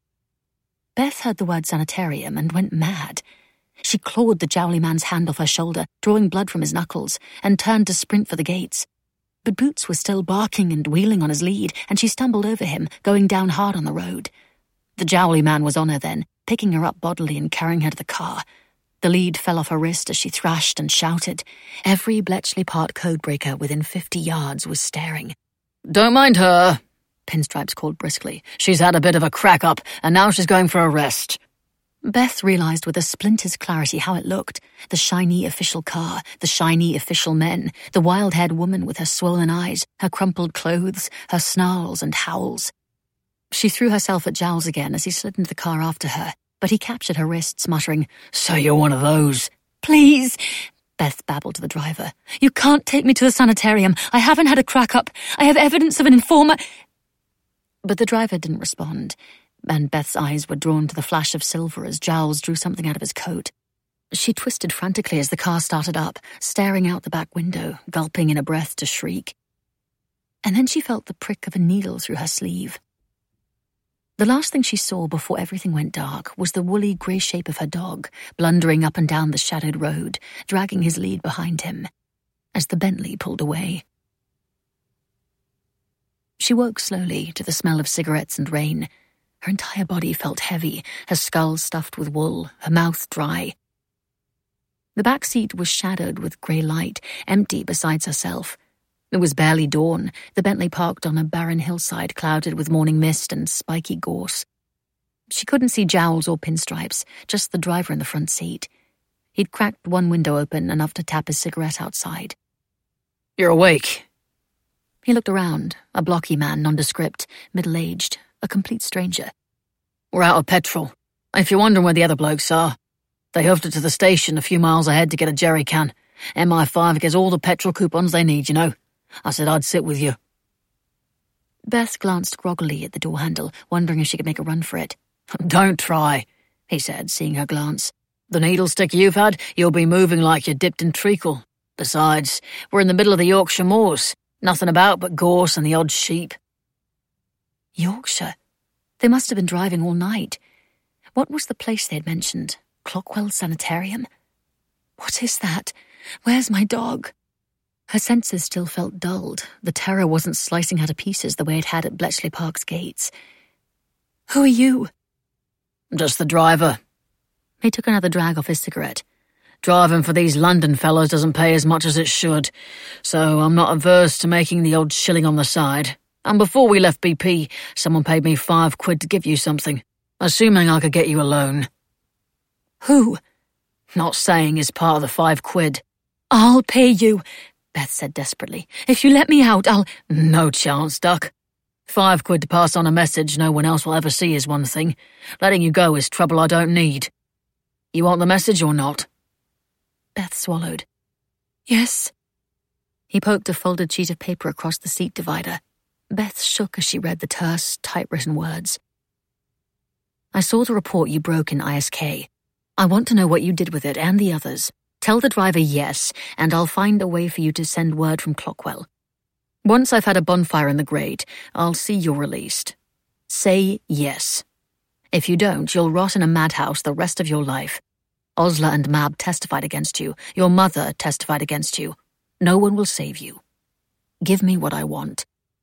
Beth heard the word sanitarium and went mad. She clawed the jowly man's hand off her shoulder, drawing blood from his knuckles, and turned to sprint for the gates. But Boots was still barking and wheeling on his lead, and she stumbled over him, going down hard on the road. The jowly man was on her then, picking her up bodily and carrying her to the car. The lead fell off her wrist as she thrashed and shouted. Every Bletchley Park codebreaker within 50 yards was staring. "Don't mind her," Pinstripes called briskly. "She's had a bit of a crack-up, and now she's going for a rest." Beth realised with a splinter's clarity how it looked. The shiny official car, the shiny official men, the wild-haired woman with her swollen eyes, her crumpled clothes, her snarls and howls. She threw herself at Giles again as he slid into the car after her, but he captured her wrists, muttering, "So you're one of those." "Please," Beth babbled to the driver. "You can't take me to the sanitarium. I haven't had a crack-up. I have evidence of an informer—" But the driver didn't respond, and Beth's eyes were drawn to the flash of silver as Giles drew something out of his coat. She twisted frantically as the car started up, staring out the back window, gulping in a breath to shriek. And then she felt the prick of a needle through her sleeve. The last thing she saw before everything went dark was the woolly grey shape of her dog, blundering up and down the shadowed road, dragging his lead behind him, as the Bentley pulled away. She woke slowly to the smell of cigarettes and rain. Her entire body felt heavy, her skull stuffed with wool, her mouth dry. The back seat was shadowed with grey light, empty besides herself. It was barely dawn. The Bentley parked on a barren hillside clouded with morning mist and spiky gorse. She couldn't see Jowls or Pinstripes, just the driver in the front seat. He'd cracked one window open, enough to tap his cigarette outside. "You're awake." He looked around, a blocky man, nondescript, middle-aged, a complete stranger. "We're out of petrol. If you're wondering where the other blokes are, they hoofed it to the station a few miles ahead to get a jerry can. MI5 gets all the petrol coupons they need, you know. I said I'd sit with you." Beth glanced groggily at the door handle, wondering if she could make a run for it. "Don't try," he said, seeing her glance. "The needle stick you've had, you'll be moving like you're dipped in treacle. Besides, we're in the middle of the Yorkshire moors. Nothing about but gorse and the odd sheep." Yorkshire? They must have been driving all night. What was the place they'd mentioned? Clockwell Sanitarium? What is that? Where's my dog? Her senses still felt dulled. The terror wasn't slicing her to pieces the way it had at Bletchley Park's gates. "Who are you?" "Just the driver." He took another drag off his cigarette. "Driving for these London fellows doesn't pay as much as it should, so I'm not averse to making the odd shilling on the side. And before we left BP, someone paid me £5 to give you something, assuming I could get you a loan." "Who?" "Not saying is part of the £5. "I'll pay you," Beth said desperately. "If you let me out, I'll—" "No chance, Duck. £5 to pass on a message no one else will ever see is one thing. Letting you go is trouble I don't need. You want the message or not?" Beth swallowed. "Yes." He poked a folded sheet of paper across the seat divider. Beth shook as she read the terse, typewritten words. "I saw the report you broke in ISK. I want to know what you did with it and the others. Tell the driver yes, and I'll find a way for you to send word from Clockwell. Once I've had a bonfire in the grate, I'll see you're released. Say yes. If you don't, you'll rot in a madhouse the rest of your life. Osler and Mab testified against you. Your mother testified against you. No one will save you. Give me what I want."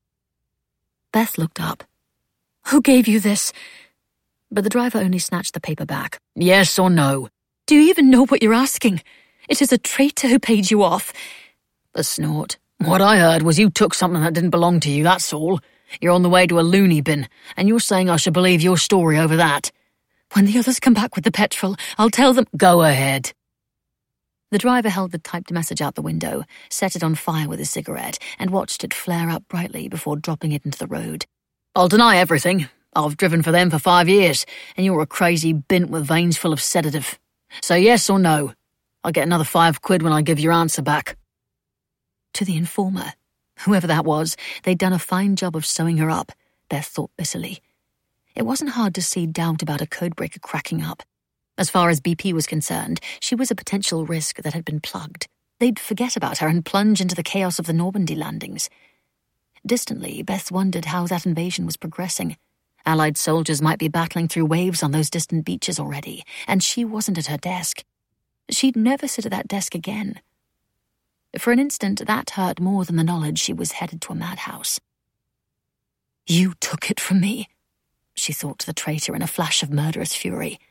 Beth looked up. "Who gave you this?" But the driver only snatched the paper back. "Yes or no?" "Do you even know what you're asking? It is a traitor who paid you off." The snort. "What I heard was you took something that didn't belong to you, that's all. You're on the way to a loony bin, and you're saying I should believe your story over that." "When the others come back with the petrol, I'll tell them—" "Go ahead." The driver held the typed message out the window, set it on fire with his cigarette, and watched it flare up brightly before dropping it into the road. "I'll deny everything. I've driven for them for 5 years, and you're a crazy bint with veins full of sedative. So yes or no? I'll get another £5 when I give your answer back." To the informer, whoever that was, they'd done a fine job of sewing her up, Beth thought bitterly. It wasn't hard to see doubt about a codebreaker cracking up. As far as BP was concerned, she was a potential risk that had been plugged. They'd forget about her and plunge into the chaos of the Normandy landings. Distantly, Beth wondered how that invasion was progressing. Allied soldiers might be battling through waves on those distant beaches already, and she wasn't at her desk. She'd never sit at that desk again. For an instant, that hurt more than the knowledge she was headed to a madhouse. "You took it from me," she thought to the traitor in a flash of murderous fury.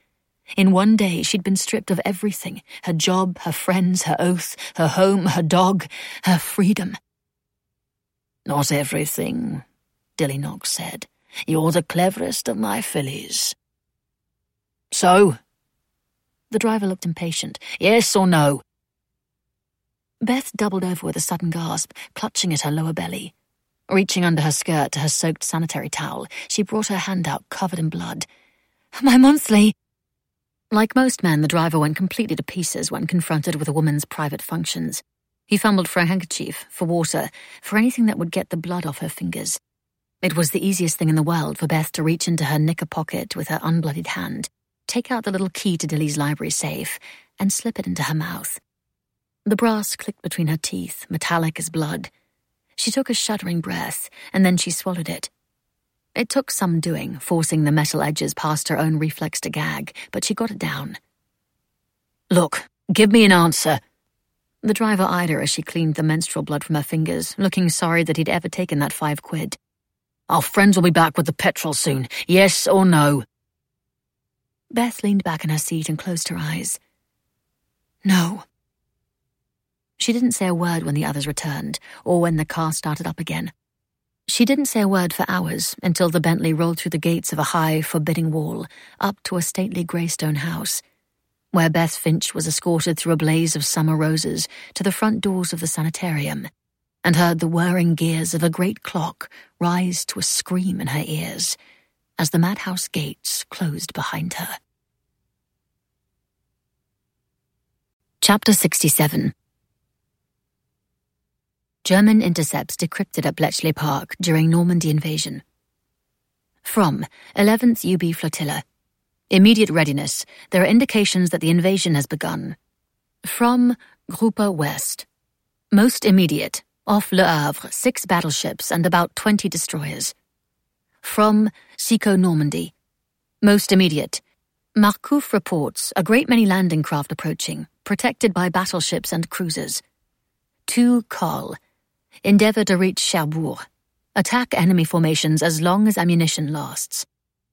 In one day, she'd been stripped of everything: her job, her friends, her oath, her home, her dog, her freedom. "Not everything," Dilly Knox said. "You're the cleverest of my fillies." "So?" The driver looked impatient. "Yes or no?" Beth doubled over with a sudden gasp, clutching at her lower belly. Reaching under her skirt to her soaked sanitary towel, she brought her hand out, covered in blood. "My monthly!" Like most men, the driver went completely to pieces when confronted with a woman's private functions. He fumbled for a handkerchief, for water, for anything that would get the blood off her fingers. It was the easiest thing in the world for Beth to reach into her knicker pocket with her unbloodied hand, take out the little key to Dilly's library safe, and slip it into her mouth. The brass clicked between her teeth, metallic as blood. She took a shuddering breath, and then she swallowed it. It took some doing, forcing the metal edges past her own reflex to gag, but she got it down. "Look, give me an answer." The driver eyed her as she cleaned the menstrual blood from her fingers, looking sorry that he'd ever taken that 5 quid. "Our friends will be back with the petrol soon. Yes or no?" Beth leaned back in her seat and closed her eyes. No. She didn't say a word when the others returned, or when the car started up again. She didn't say a word for hours, until the Bentley rolled through the gates of a high, forbidding wall, up to a stately grey-stone house, where Beth Finch was escorted through a blaze of summer roses to the front doors of the sanitarium, and heard the whirring gears of a great clock rise to a scream in her ears as the madhouse gates closed behind her. Chapter 67. German intercepts decrypted at Bletchley Park during Normandy invasion. From 11th UB Flotilla. Immediate readiness. There are indications that the invasion has begun. From Gruppe West. Most immediate. Off Le Havre, 6 battleships and about 20 destroyers. From Seco Normandy. Most immediate. Marcouf reports a great many landing craft approaching, protected by battleships and cruisers. To Col. Endeavour to reach Cherbourg. Attack enemy formations as long as ammunition lasts.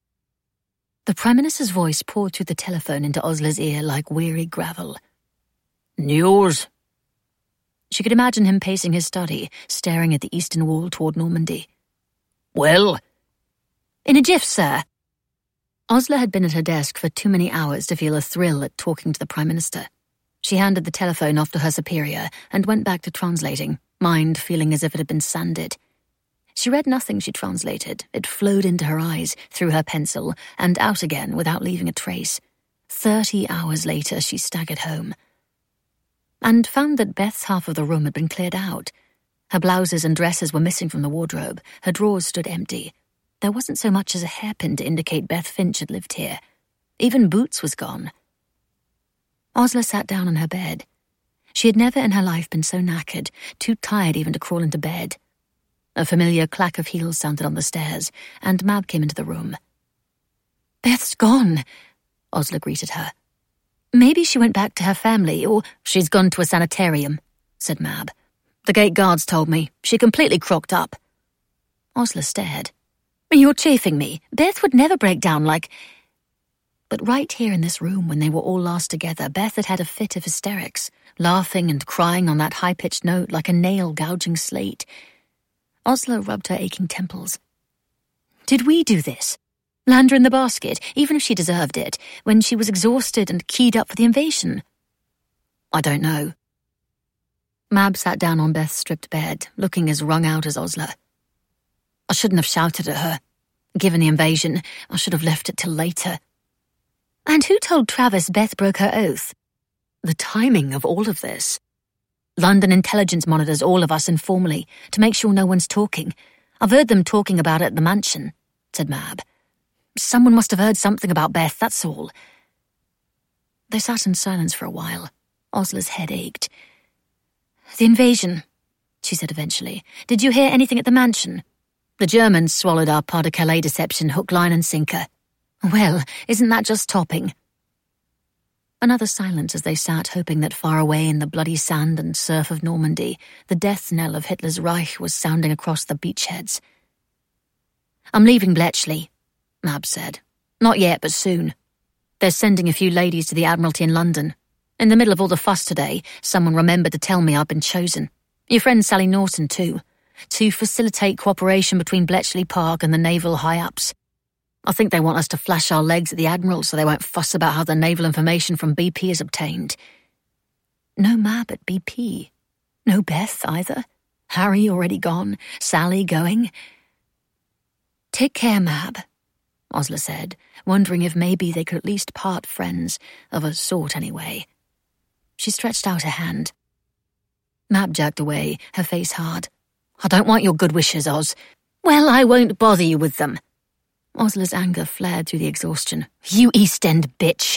The Prime Minister's voice poured through the telephone into Osler's ear like weary gravel. "News?" She could imagine him pacing his study, staring at the eastern wall toward Normandy. "Well?" "In a jiff, sir." Osler had been at her desk for too many hours to feel a thrill at talking to the Prime Minister. She handed the telephone off to her superior and went back to translating, mind feeling as if it had been sanded. She read nothing she translated. It flowed into her eyes, through her pencil, and out again without leaving a trace. 30 hours later, she staggered home. And found that Beth's half of the room had been cleared out. Her blouses and dresses were missing from the wardrobe. Her drawers stood empty. There wasn't so much as a hairpin to indicate Beth Finch had lived here. Even Boots was gone. Osler sat down on her bed. She had never in her life been so knackered, too tired even to crawl into bed. A familiar clack of heels sounded on the stairs, and Mab came into the room. "Beth's gone," Osler greeted her. "Maybe she went back to her family, or—" "She's gone to a sanitarium," said Mab. "The gate guards told me. She completely crocked up." Osler stared. "You're chaffing me. Beth would never break down like—" But right here in this room, when they were all last together, Beth had had a fit of hysterics, laughing and crying on that high-pitched note like a nail gouging slate. Osler rubbed her aching temples. "Did we do this? Land her in the basket, even if she deserved it, when she was exhausted and keyed up for the invasion?" "I don't know." Mab sat down on Beth's stripped bed, looking as wrung out as Osler. "I shouldn't have shouted at her. Given the invasion, I should have left it till later." "And who told Travis Beth broke her oath?" "The timing of all of this." "London intelligence monitors all of us informally, to make sure no one's talking. I've heard them talking about it at the mansion," said Mab. "Someone must have heard something about Beth, that's all." They sat in silence for a while. Osler's head ached. "The invasion," she said eventually. "Did you hear anything at the mansion?" "The Germans swallowed our Pas-de-Calais deception hook, line and sinker." "Well, isn't that just topping?" Another silence as they sat hoping that far away in the bloody sand and surf of Normandy, the death knell of Hitler's Reich was sounding across the beachheads. "I'm leaving Bletchley," Mab said. "Not yet, but soon." They're sending a few ladies to the Admiralty in London. In the middle of all the fuss today, someone remembered to tell me I've been chosen. Your friend Sally Norton, too. To facilitate cooperation between Bletchley Park and the naval high-ups. I think they want us to flash our legs at the Admiral so they won't fuss about how the naval information from BP is obtained. No Mab at BP. No Beth, either. Harry already gone. Sally going. Take care, Mab, Osler said, wondering if maybe they could at least part friends, of a sort anyway. She stretched out a hand. Mab jerked away, her face hard. I don't want your good wishes, Oz. Well, I won't bother you with them. Osler's anger flared through the exhaustion. You East End bitch.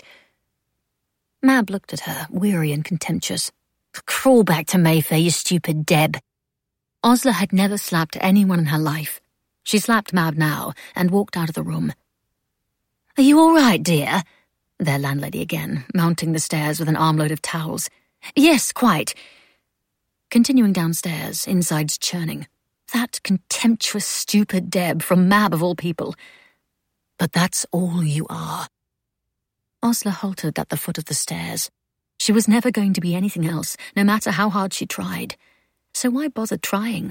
Mab looked at her, weary and contemptuous. Crawl back to Mayfair, you stupid Deb. Osler had never slapped anyone in her life. She slapped Mab now and walked out of the room. Are you all right, dear? Their landlady again, mounting the stairs with an armload of towels. Yes, quite. Continuing downstairs, insides churning. That contemptuous, stupid Deb from Mab of all people. But that's all you are. Osler halted at the foot of the stairs. She was never going to be anything else, no matter how hard she tried. So why bother trying?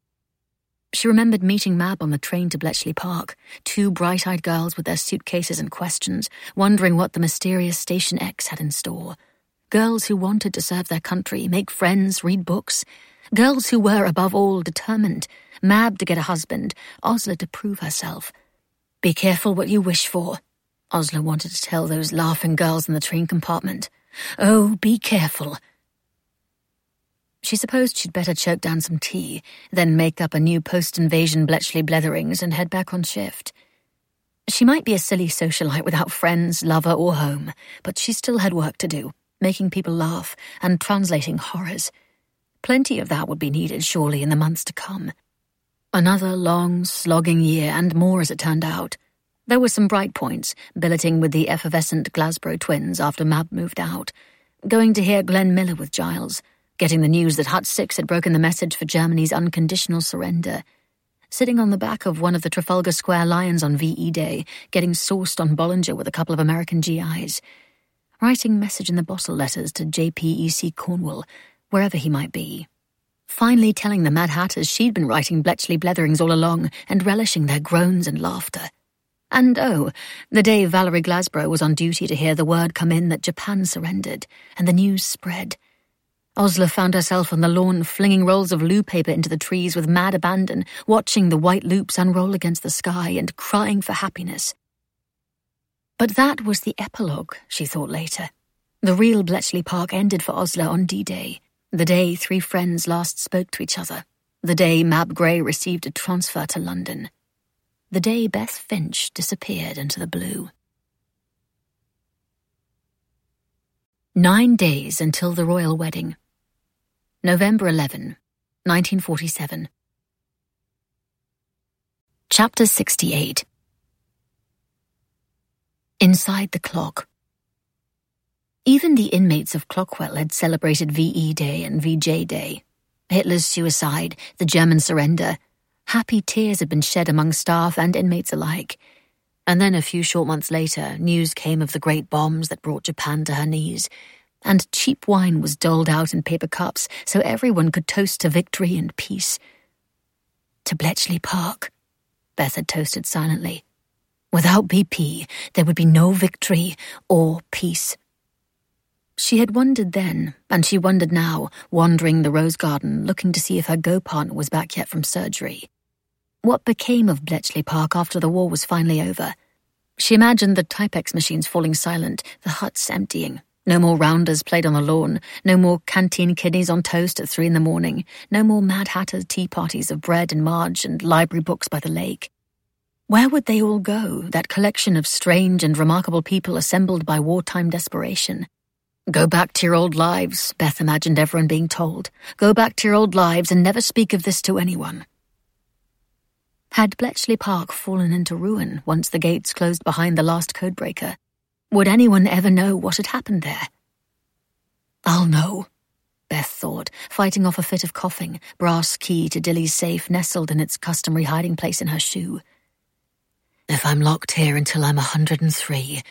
She remembered meeting Mab on the train to Bletchley Park, two bright-eyed girls with their suitcases and questions, wondering what the mysterious Station X had in store. Girls who wanted to serve their country, make friends, read books. Girls who were, above all, determined. Mab to get a husband, Osler to prove herself. Be careful what you wish for, Osler wanted to tell those laughing girls in the train compartment. Oh, be careful. She supposed she'd better choke down some tea, then make up a new post-invasion Bletchley bletherings and head back on shift. She might be a silly socialite without friends, lover, or home, but she still had work to do, making people laugh and translating horrors. Plenty of that would be needed, surely, in the months to come. Another long, slogging year, and more as it turned out. There were some bright points, billeting with the effervescent Glasborough twins after Mab moved out, going to hear Glenn Miller with Giles, getting the news that Hut 6 had broken the message for Germany's unconditional surrender, sitting on the back of one of the Trafalgar Square Lions on VE Day, getting sauced on Bollinger with a couple of American GIs, writing message-in-the-bottle letters to JPEC Cornwall, wherever he might be. Finally telling the Mad Hatters she'd been writing Bletchley bletherings all along and relishing their groans and laughter. And the day Valerie Glasborough was on duty to hear the word come in that Japan surrendered, and the news spread. Osler found herself on the lawn flinging rolls of loo paper into the trees with mad abandon, watching the white loops unroll against the sky and crying for happiness. But that was the epilogue, she thought later. The real Bletchley Park ended for Osler on D-Day, the day three friends last spoke to each other, the day Mab Gray received a transfer to London, the day Beth Finch disappeared into the blue. 9 days until the royal wedding. November 11, 1947. Chapter 68. Inside the clock. Even the inmates of Clockwell had celebrated VE Day and VJ Day. Hitler's suicide, the German surrender. Happy tears had been shed among staff and inmates alike. And then a few short months later, news came of the great bombs that brought Japan to her knees. And cheap wine was doled out in paper cups so everyone could toast to victory and peace. To Bletchley Park, Beth had toasted silently. Without BP, there would be no victory or peace. She had wondered then, and she wondered now, wandering the rose garden, looking to see if her go-partner was back yet from surgery. What became of Bletchley Park after the war was finally over? She imagined the Typex machines falling silent, the huts emptying. No more rounders played on the lawn, no more canteen kidneys on toast at 3 a.m, no more Mad Hatter tea parties of bread and marge and library books by the lake. Where would they all go, that collection of strange and remarkable people assembled by wartime desperation? Go back to your old lives, Beth imagined everyone being told. Go back to your old lives and never speak of this to anyone. Had Bletchley Park fallen into ruin once the gates closed behind the last codebreaker? Would anyone ever know what had happened there? I'll know, Beth thought, fighting off a fit of coughing, brass key to Dilly's safe nestled in its customary hiding place in her shoe. If I'm locked here until I'm 103,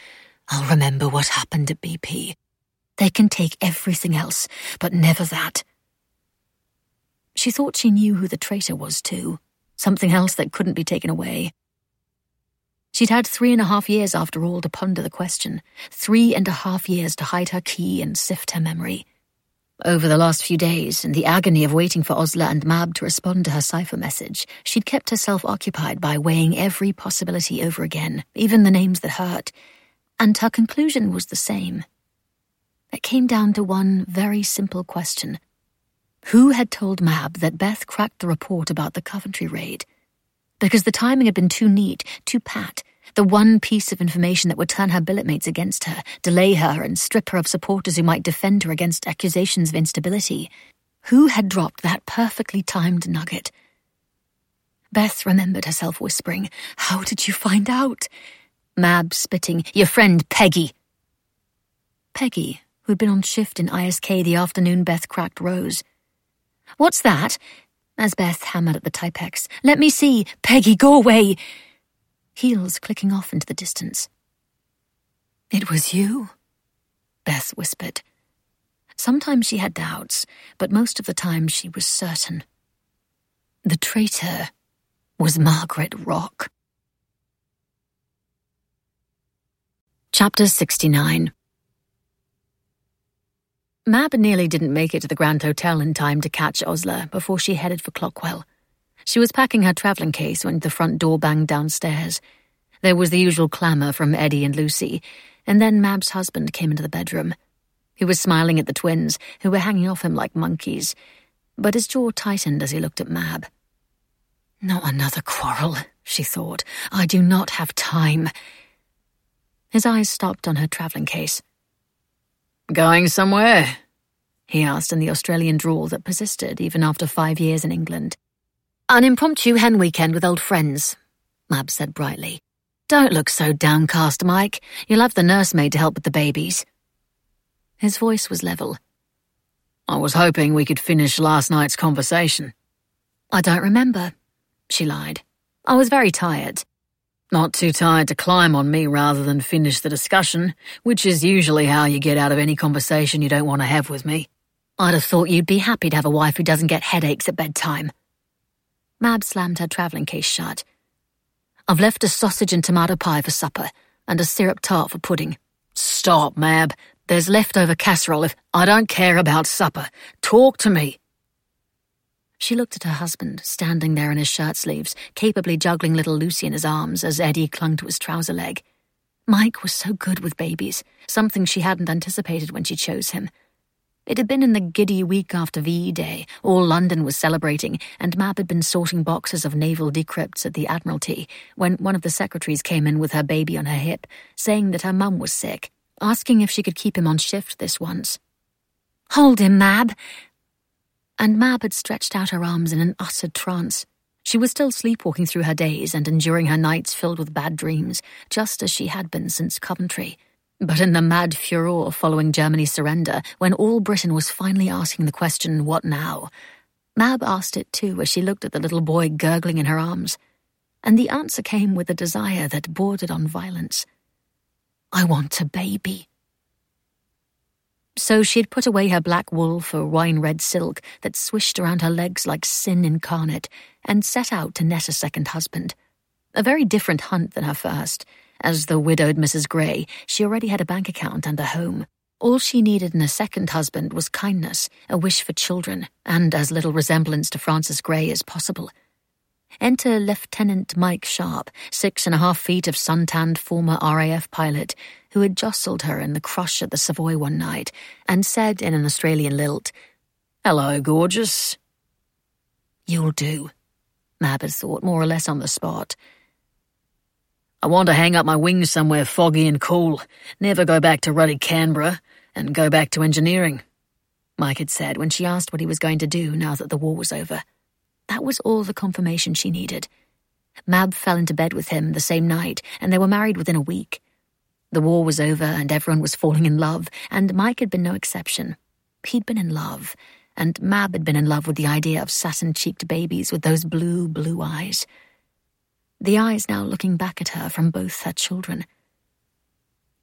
I'll remember what happened at BP. They can take everything else, but never that. She thought she knew who the traitor was too, something else that couldn't be taken away. She'd had 3.5 years after all to ponder the question, 3.5 years to hide her key and sift her memory. Over the last few days, in the agony of waiting for Osler and Mab to respond to her cipher message, she'd kept herself occupied by weighing every possibility over again, even the names that hurt. And her conclusion was the same. It came down to one very simple question. Who had told Mab that Beth cracked the report about the Coventry raid? Because the timing had been too neat, too pat, the one piece of information that would turn her billet mates against her, delay her and strip her of supporters who might defend her against accusations of instability. Who had dropped that perfectly timed nugget? Beth remembered herself whispering, "How did you find out?" Mab spitting, "Your friend Peggy." Peggy, who'd been on shift in ISK the afternoon Beth cracked Rose. "What's that?" As Beth hammered at the Typex. "Let me see. Peggy, go away." Heels clicking off into the distance. "It was you," Beth whispered. Sometimes she had doubts, but most of the time she was certain. The traitor was Margaret Rock. Chapter 69. Mab nearly didn't make it to the Grand Hotel in time to catch Osler before she headed for Clockwell. She was packing her travelling case when the front door banged downstairs. There was the usual clamour from Eddie and Lucy, and then Mab's husband came into the bedroom. He was smiling at the twins, who were hanging off him like monkeys, but his jaw tightened as he looked at Mab. "Not another quarrel," she thought. "I do not have time." His eyes stopped on her travelling case. "Going somewhere?" he asked in the Australian drawl that persisted even after 5 years in England. "An impromptu hen weekend with old friends," Mab said brightly. "Don't look so downcast, Mike. You'll have the nursemaid to help with the babies." His voice was level. "I was hoping we could finish last night's conversation." "I don't remember," she lied. "I was very tired." "Not too tired to climb on me rather than finish the discussion, which is usually how you get out of any conversation you don't want to have with me." "I'd have thought you'd be happy to have a wife who doesn't get headaches at bedtime." Mab slammed her travelling case shut. "I've left a sausage and tomato pie for supper, and a syrup tart for pudding." "Stop, Mab. There's leftover casserole if I don't care about supper. Talk to me." She looked at her husband, standing there in his shirt sleeves, capably juggling little Lucy in his arms as Eddie clung to his trouser leg. Mike was so good with babies, something she hadn't anticipated when she chose him. It had been in the giddy week after VE Day. All London was celebrating, and Mab had been sorting boxes of naval decrypts at the Admiralty when one of the secretaries came in with her baby on her hip, saying that her mum was sick, asking if she could keep him on shift this once. "Hold him, Mab." And Mab had stretched out her arms in an utter trance. She was still sleepwalking through her days and enduring her nights filled with bad dreams, just as she had been since Coventry. But in the mad furore following Germany's surrender, when all Britain was finally asking the question, "What now?" Mab asked it too as she looked at the little boy gurgling in her arms. And the answer came with a desire that bordered on violence. "I want a baby." So she had put away her black wool for wine-red silk that swished around her legs like sin incarnate and set out to net a second husband. A very different hunt than her first. As the widowed Mrs. Grey, she already had a bank account and a home. All she needed in a second husband was kindness, a wish for children, and as little resemblance to Francis Grey as possible. Enter Lieutenant Mike Sharp, 6.5 feet of suntanned former RAF pilot, who had jostled her in the crush at the Savoy one night and said in an Australian lilt, "Hello, gorgeous." "You'll do," Mab had thought, more or less on the spot. "I want to hang up my wings somewhere foggy and cool, never go back to ruddy Canberra, and go back to engineering," Mike had said when she asked what he was going to do now that the war was over. That was all the confirmation she needed. Mab fell into bed with him the same night, and they were married within a week. The war was over, and everyone was falling in love, and Mike had been no exception. He'd been in love, and Mab had been in love with the idea of satin-cheeked babies with those blue, blue eyes. The eyes now looking back at her from both her children.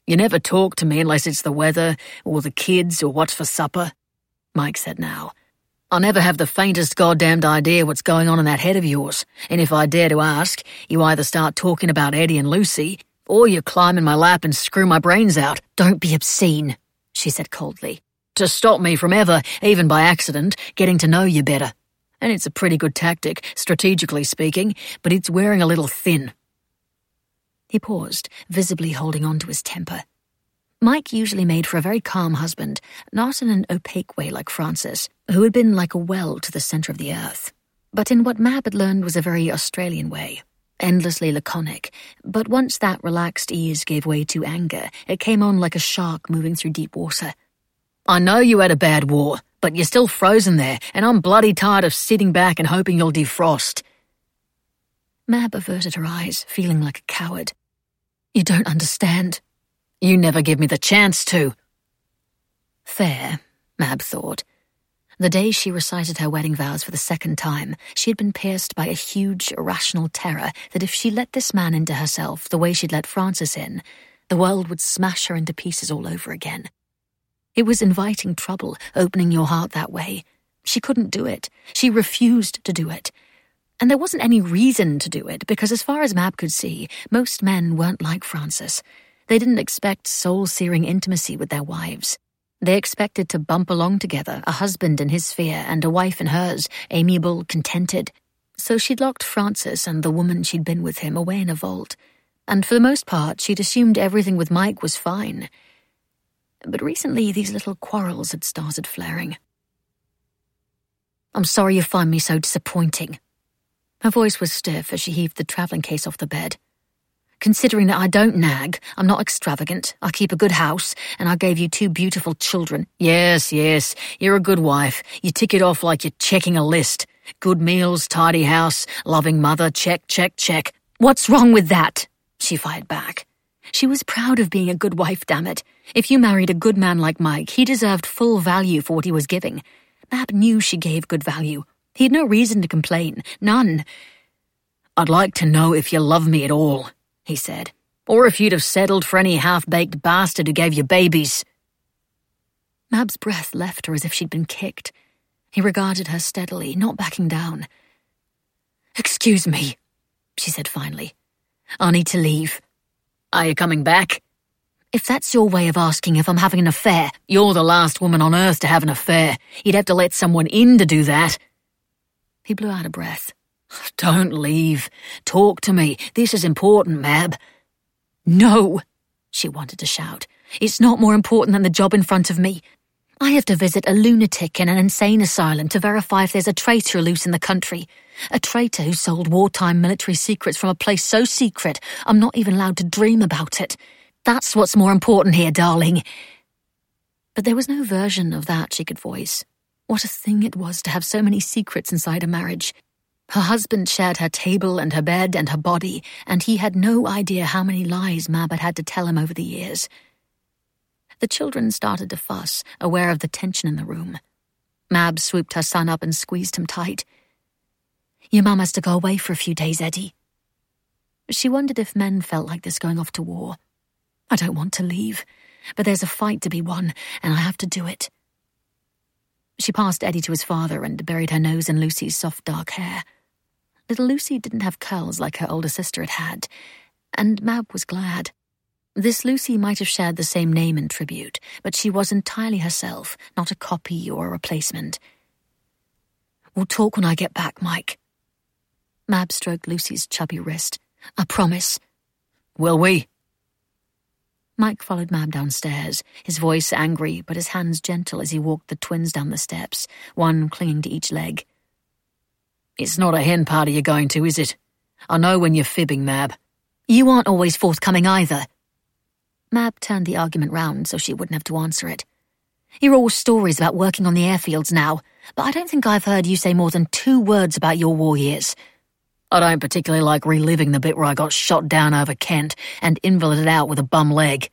You never talk to me unless it's the weather, or the kids, or what's for supper, Mike said now. I never have the faintest goddamned idea what's going on in that head of yours, and if I dare to ask, you either start talking about Eddie and Lucy, or you climb in my lap and screw my brains out. Don't be obscene, she said coldly. To stop me from ever, even by accident, getting to know you better. And it's a pretty good tactic, strategically speaking, but it's wearing a little thin. He paused, visibly holding on to his temper. Mike usually made for a very calm husband, not in an opaque way like Francis, who had been like a well to the centre of the earth, but in what Mab had learned was a very Australian way, endlessly laconic. But once that relaxed ease gave way to anger, it came on like a shark moving through deep water. I know you had a bad war, but you're still frozen there, and I'm bloody tired of sitting back and hoping you'll defrost. Mab averted her eyes, feeling like a coward. You don't understand. You never give me the chance to. Fair, Mab thought. The day she recited her wedding vows for the second time, she had been pierced by a huge, irrational terror that if she let this man into herself the way she'd let Francis in, the world would smash her into pieces all over again. It was inviting trouble, opening your heart that way. She couldn't do it. She refused to do it. And there wasn't any reason to do it, because as far as Mab could see, most men weren't like Francis. They didn't expect soul-searing intimacy with their wives. They expected to bump along together, a husband in his sphere and a wife in hers, amiable, contented. So she'd locked Francis and the woman she'd been with him away in a vault. And for the most part, she'd assumed everything with Mike was fine. But recently, these little quarrels had started flaring. I'm sorry you find me so disappointing. Her voice was stiff as she heaved the travelling case off the bed. Considering that I don't nag, I'm not extravagant, I keep a good house, and I gave you 2 beautiful children. Yes, you're a good wife. You tick it off like you're checking a list. Good meals, tidy house, loving mother, check. What's wrong with that? She fired back. She was proud of being a good wife, damn it. If you married a good man like Mike, he deserved full value for what he was giving. Mab knew she gave good value. He had no reason to complain. None. I'd like to know if you love me at all, he said. Or if you'd have settled for any half-baked bastard who gave you babies. Mab's breath left her as if she'd been kicked. He regarded her steadily, not backing down. Excuse me, she said finally. I need to leave. Are you coming back? If that's your way of asking if I'm having an affair... You're the last woman on earth to have an affair. You'd have to let someone in to do that. He blew out a breath. Don't leave. Talk to me. This is important, Mab. No, she wanted to shout. It's not more important than the job in front of me. I have to visit a lunatic in an insane asylum to verify if there's a traitor loose in the country. A traitor who sold wartime military secrets from a place so secret I'm not even allowed to dream about it. That's what's more important here, darling. But there was no version of that she could voice. What a thing it was to have so many secrets inside a marriage. Her husband shared her table and her bed and her body, and he had no idea how many lies Mab had had to tell him over the years. The children started to fuss, aware of the tension in the room. Mab swooped her son up and squeezed him tight. Your mum has to go away for a few days, Eddie. She wondered if men felt like this going off to war. I don't want to leave, but there's a fight to be won, and I have to do it. She passed Eddie to his father and buried her nose in Lucy's soft dark hair. Little Lucy didn't have curls like her older sister had had, and Mab was glad. This Lucy might have shared the same name in tribute, but she was entirely herself, not a copy or a replacement. We'll talk when I get back, Mike. Mab stroked Lucy's chubby wrist. I promise. Will we? Mike followed Mab downstairs, his voice angry but his hands gentle as he walked the twins down the steps, one clinging to each leg. It's not a hen party you're going to, is it? I know when you're fibbing, Mab. You aren't always forthcoming either. Mab turned the argument round so she wouldn't have to answer it. You're all stories about working on the airfields now, but I don't think I've heard you say more than 2 words about your war years. I don't particularly like reliving the bit where I got shot down over Kent and invalided out with a bum leg.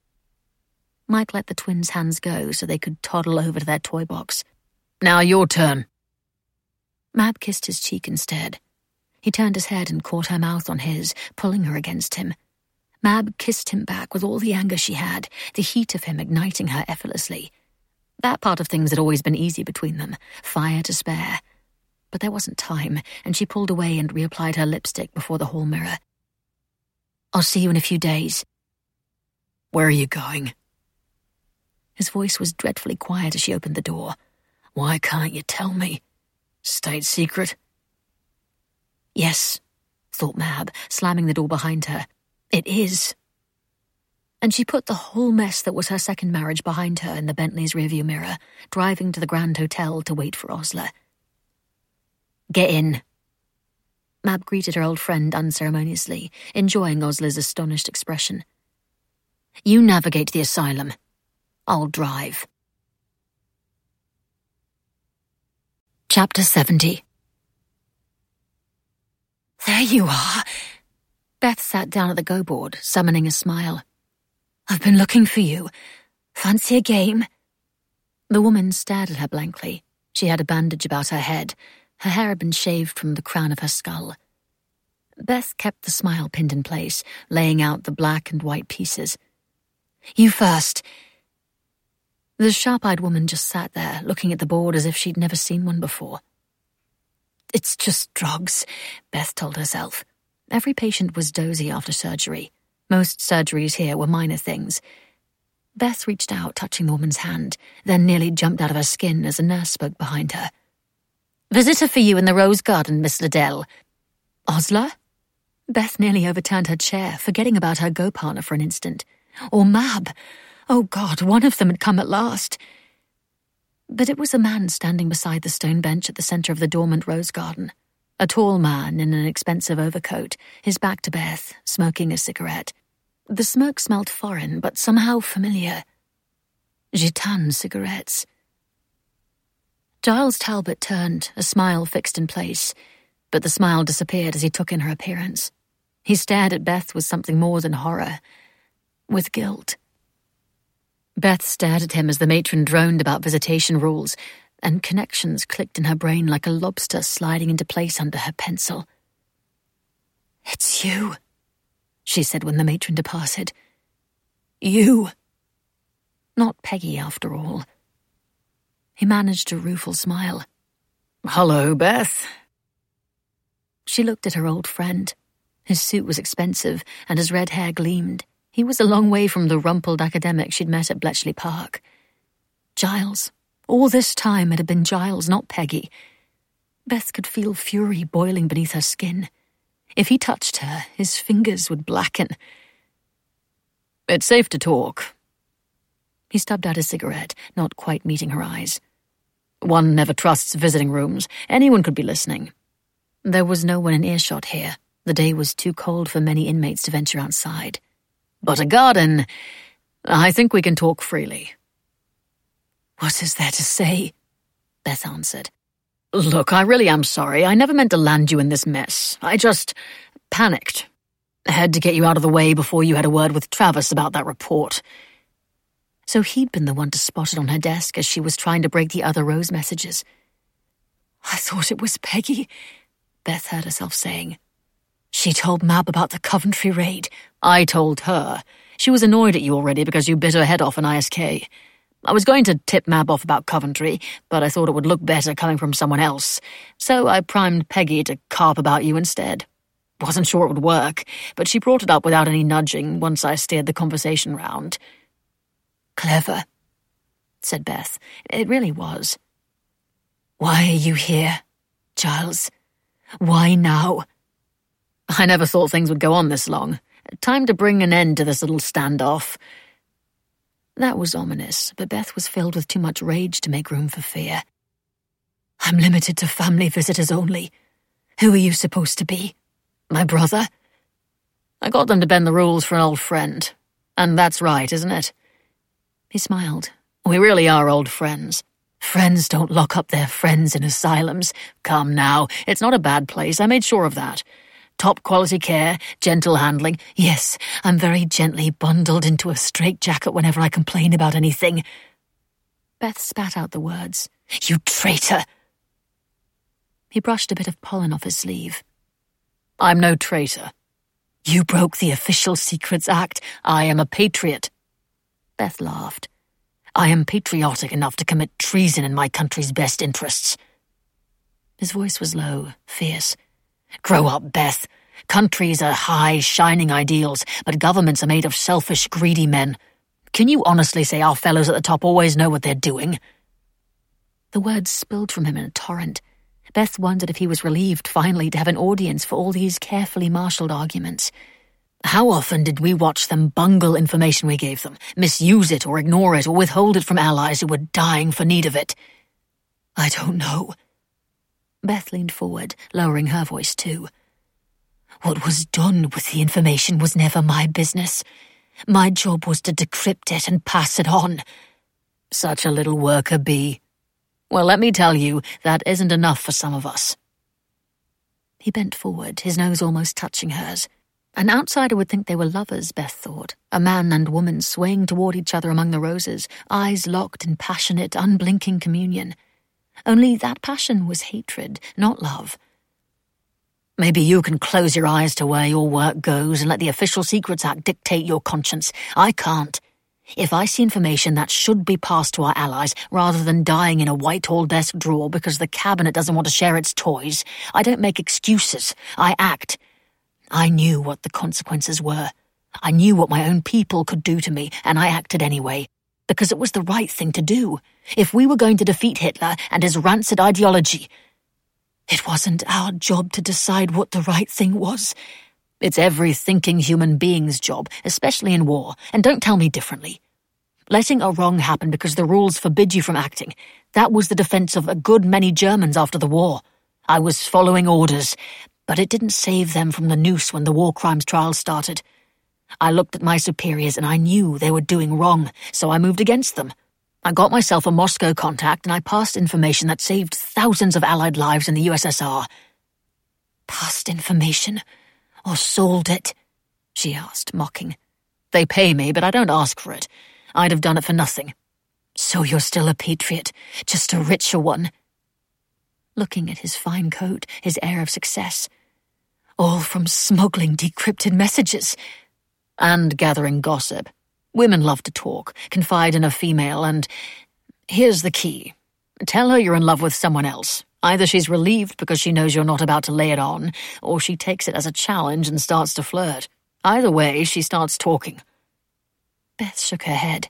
Mike let the twins' hands go so they could toddle over to their toy box. Now your turn. Mab kissed his cheek instead. He turned his head and caught her mouth on his, pulling her against him. Mab kissed him back with all the anger she had, the heat of him igniting her effortlessly. That part of things had always been easy between them, fire to spare. But there wasn't time, and she pulled away and reapplied her lipstick before the hall mirror. "I'll see you in a few days." "Where are you going?" His voice was dreadfully quiet as she opened the door. "Why can't you tell me? State secret?" "Yes," thought Mab, slamming the door behind her. "It is." And she put the whole mess that was her second marriage behind her in the Bentley's rearview mirror, driving to the Grand Hotel to wait for Osler. "Get in." Mab greeted her old friend unceremoniously, enjoying Osler's astonished expression. "You navigate to the asylum. I'll drive." Chapter 70. "There you are." Beth sat down at the go-board, summoning a smile. "I've been looking for you. Fancy a game?" The woman stared at her blankly. She had a bandage about her head. Her hair had been shaved from the crown of her skull. Beth kept the smile pinned in place, laying out the black and white pieces. "You first." The sharp-eyed woman just sat there, looking at the board as if she'd never seen one before. "It's just drugs," Beth told herself. Every patient was dozy after surgery. Most surgeries here were minor things. Beth reached out, touching the woman's hand, then nearly jumped out of her skin as a nurse spoke behind her. "Visitor for you in the Rose Garden, Miss Liddell." "Osler?" Beth nearly overturned her chair, forgetting about her go-partner for an instant. Or Mab. Oh God, one of them had come at last. But it was a man standing beside the stone bench at the center of the dormant rose garden. A tall man in an expensive overcoat, his back to Beth, smoking a cigarette. The smoke smelled foreign, but somehow familiar. Gitane cigarettes. Giles Talbot turned, a smile fixed in place, but the smile disappeared as he took in her appearance. He stared at Beth with something more than horror, with guilt. Beth stared at him as the matron droned about visitation rules, and connections clicked in her brain like a lobster sliding into place under her pencil. "It's you," she said when the matron departed. "You." Not Peggy, after all. He managed a rueful smile. "Hello, Beth." She looked at her old friend. His suit was expensive, and his red hair gleamed. He was a long way from the rumpled academic she'd met at Bletchley Park. Giles. All this time it had been Giles, not Peggy. Beth could feel fury boiling beneath her skin. If he touched her, his fingers would blacken. "It's safe to talk." He stubbed out a cigarette, not quite meeting her eyes. "One never trusts visiting rooms. Anyone could be listening." There was no one in earshot here. The day was too cold for many inmates to venture outside. "But a garden. I think we can talk freely." "What is there to say?" Beth answered. "Look, I really am sorry. I never meant to land you in this mess. I just panicked. I had to get you out of the way before you had a word with Travis about that report." So he'd been the one to spot it on her desk as she was trying to break the other Rose messages. "I thought it was Peggy," Beth heard herself saying. "She told Mab about the Coventry raid." "I told her. She was annoyed at you already because you bit her head off in ISK. I was going to tip Mab off about Coventry, but I thought it would look better coming from someone else, so I primed Peggy to carp about you instead. Wasn't sure it would work, but she brought it up without any nudging once I steered the conversation round." "Clever," said Beth. It really was. "Why are you here, Giles? Why now?" "I never thought things would go on this long. Time to bring an end to this little standoff." That was ominous, but Beth was filled with too much rage to make room for fear. "I'm limited to family visitors only. Who are you supposed to be? My brother?" "I got them to bend the rules for an old friend. And that's right, isn't it?" He smiled. "We really are old friends." "Friends don't lock up their friends in asylums." "Come now, it's not a bad place. I made sure of that. Top quality care, gentle handling." "Yes, I'm very gently bundled into a straitjacket whenever I complain about anything." Beth spat out the words. "You traitor!" He brushed a bit of pollen off his sleeve. "I'm no traitor." You broke the Official Secrets Act. I am a patriot. Beth laughed. I am patriotic enough to commit treason in my country's best interests. His voice was low, fierce. Grow up, Beth. Countries are high, shining ideals, but governments are made of selfish, greedy men. Can you honestly say our fellows at the top always know what they're doing? The words spilled from him in a torrent. Beth wondered if he was relieved finally to have an audience for all these carefully marshalled arguments. How often did we watch them bungle information we gave them, misuse it or ignore it or withhold it from allies who were dying for need of it? I don't know. Beth leaned forward, lowering her voice too. What was done with the information was never my business. My job was to decrypt it and pass it on. Such a little worker bee. Well, let me tell you, that isn't enough for some of us. He bent forward, his nose almost touching hers. An outsider would think they were lovers, Beth thought, a man and woman swaying toward each other among the roses, eyes locked in passionate, unblinking communion. Only that passion was hatred, not love. Maybe you can close your eyes to where your work goes and let the Official Secrets Act dictate your conscience. I can't. If I see information that should be passed to our allies rather than dying in a Whitehall desk drawer because the cabinet doesn't want to share its toys, I don't make excuses. I act. I knew what the consequences were. I knew what my own people could do to me, and I acted anyway, because it was the right thing to do. If we were going to defeat Hitler and his rancid ideology, it wasn't our job to decide what the right thing was. It's every thinking human being's job, especially in war, and don't tell me differently. Letting a wrong happen because the rules forbid you from acting, that was the defense of a good many Germans after the war. I was following orders, but it didn't save them from the noose when the war crimes trials started. I looked at my superiors and I knew they were doing wrong, so I moved against them. I got myself a Moscow contact and I passed information that saved thousands of Allied lives in the USSR. Passed information? Or sold it? She asked, mocking. They pay me, but I don't ask for it. I'd have done it for nothing. So you're still a patriot, just a richer one. Looking at his fine coat, his air of success. All from smuggling decrypted messages. And gathering gossip. Women love to talk, confide in a female, and here's the key. Tell her you're in love with someone else. Either she's relieved because she knows you're not about to lay it on, or she takes it as a challenge and starts to flirt. Either way, she starts talking. Beth shook her head.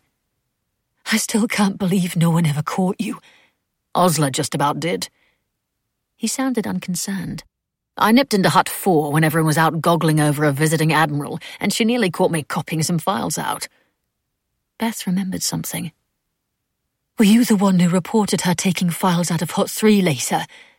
I still can't believe no one ever caught you. Osler just about did. He sounded unconcerned. I nipped into Hut 4 when everyone was out goggling over a visiting admiral, and she nearly caught me copying some files out. Beth remembered something. Were you the one who reported her taking files out of Hut 3 later?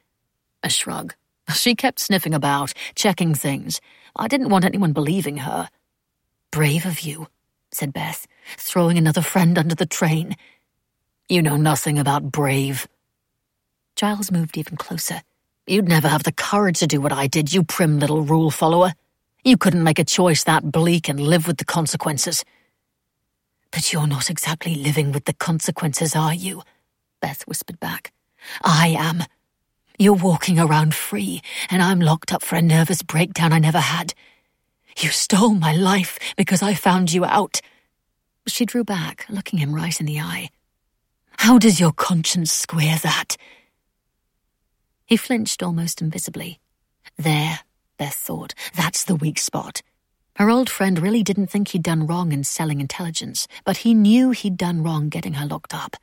A shrug. She kept sniffing about, checking things. I didn't want anyone believing her. Brave of you, said Beth, throwing another friend under the train. You know nothing about brave. Giles moved even closer. You'd never have the courage to do what I did, you prim little rule follower. You couldn't make a choice that bleak and live with the consequences. But you're not exactly living with the consequences, are you? Beth whispered back. I am. You're walking around free, and I'm locked up for a nervous breakdown I never had. You stole my life because I found you out. She drew back, looking him right in the eye. How does your conscience square that? He flinched almost invisibly. There, Beth thought, that's the weak spot. Her old friend really didn't think he'd done wrong in selling intelligence, but he knew he'd done wrong getting her locked up.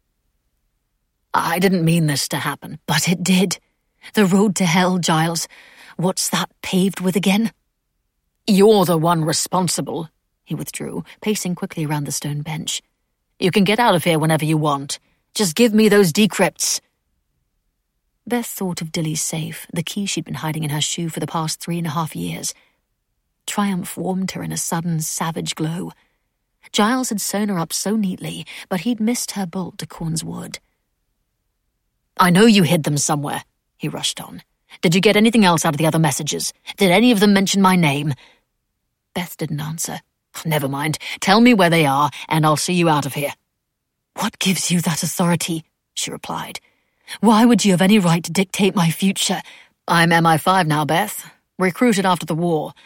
I didn't mean this to happen. But it did. The road to hell, Giles. What's that paved with again? You're the one responsible. He withdrew, pacing quickly around the stone bench. You can get out of here whenever you want. Just give me those decrypts. Beth thought of Dilly's safe, the key she'd been hiding in her shoe for the past 3.5 years. Triumph warmed her in a sudden, savage glow. Giles had sewn her up so neatly, but he'd missed her bolt to Corn's Wood. I know you hid them somewhere, he rushed on. Did you get anything else out of the other messages? Did any of them mention my name? Beth didn't answer. Never mind. Tell me where they are, and I'll see you out of here. What gives you that authority? She replied. Why would you have any right to dictate my future? I'm MI5 now, Beth. Recruited after the war.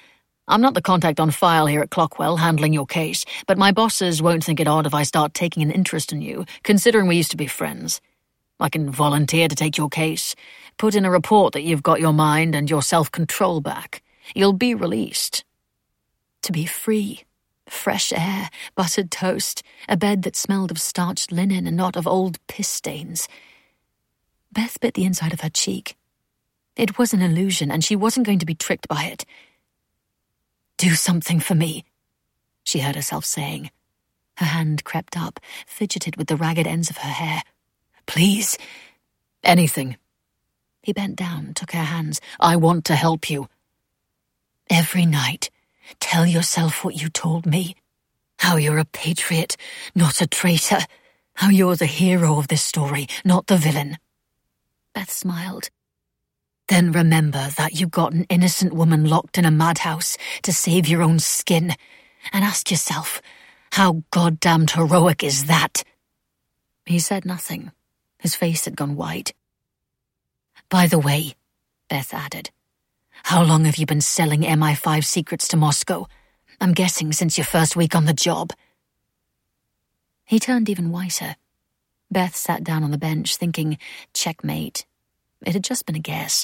I'm not the contact on file here at Clockwell handling your case, but my bosses won't think it odd if I start taking an interest in you, considering we used to be friends. I can volunteer to take your case, put in a report that you've got your mind and your self-control back. You'll be released. To be free. Fresh air, buttered toast, a bed that smelled of starched linen and not of old piss stains. Beth bit the inside of her cheek. It was an illusion, and she wasn't going to be tricked by it. "Do something for me," she heard herself saying. Her hand crept up, fidgeted with the ragged ends of her hair. "Please." "Anything." He bent down, took her hands. "I want to help you." "Every night, tell yourself what you told me. How you're a patriot, not a traitor. How you're the hero of this story, not the villain." Beth smiled. "Then remember that you got an innocent woman locked in a madhouse to save your own skin. And ask yourself, how goddamned heroic is that?" He said nothing. His face had gone white. "By the way," Beth added, "how long have you been selling MI5 secrets to Moscow? I'm guessing since your first week on the job." He turned even whiter. Beth sat down on the bench, thinking, checkmate. It had just been a guess.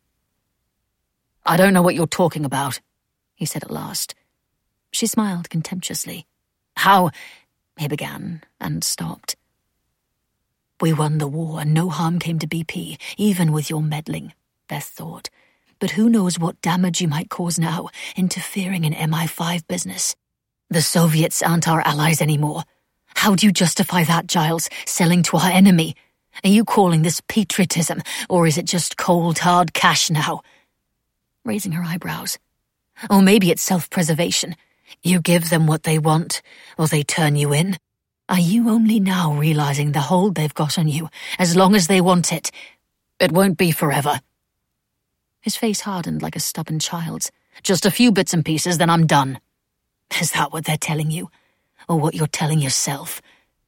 "I don't know what you're talking about," he said at last. She smiled contemptuously. "How—" he began, and stopped. "We won the war, and no harm came to BP, even with your meddling," Beth thought. "But who knows what damage you might cause now, interfering in MI5 business. The Soviets aren't our allies anymore. How do you justify that, Giles, selling to our enemy? Are you calling this patriotism, or is it just cold, hard cash now?" Raising her eyebrows. "Or maybe it's self-preservation. You give them what they want, or they turn you in. Are you only now realizing the hold they've got on you, as long as they want it? It won't be forever." His face hardened like a stubborn child's. "Just a few bits and pieces, then I'm done." "Is that what they're telling you? Or what you're telling yourself?"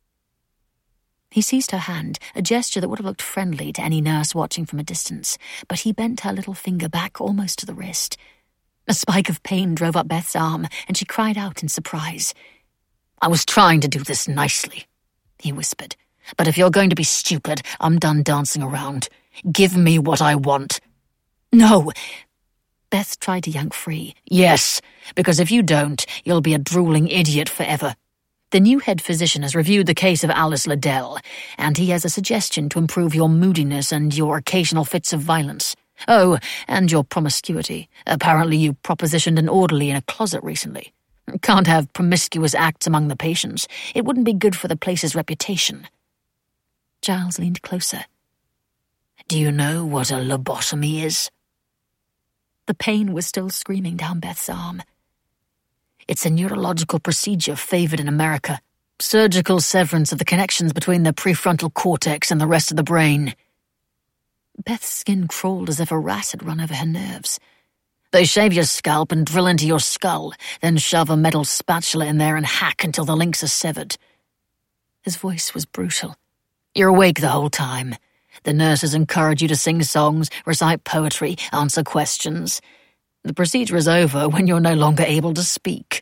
He seized her hand, a gesture that would have looked friendly to any nurse watching from a distance, but he bent her little finger back almost to the wrist. A spike of pain drove up Beth's arm, and she cried out in surprise. "I was trying to do this nicely," he whispered. "But if you're going to be stupid, I'm done dancing around. Give me what I want." "No!" Beth tried to yank free. "Yes, because if you don't, you'll be a drooling idiot forever. The new head physician has reviewed the case of Alice Liddell, and he has a suggestion to improve your moodiness and your occasional fits of violence. Oh, and your promiscuity. Apparently you propositioned an orderly in a closet recently. Can't have promiscuous acts among the patients. It wouldn't be good for the place's reputation." Giles leaned closer. "Do you know what a lobotomy is?" The pain was still screaming down Beth's arm. "It's a neurological procedure favored in America. Surgical severance of the connections between the prefrontal cortex and the rest of the brain." Beth's skin crawled as if a rat had run over her nerves. "They shave your scalp and drill into your skull, then shove a metal spatula in there and hack until the links are severed." His voice was brutal. "You're awake the whole time. The nurses encourage you to sing songs, recite poetry, answer questions. The procedure is over when you're no longer able to speak."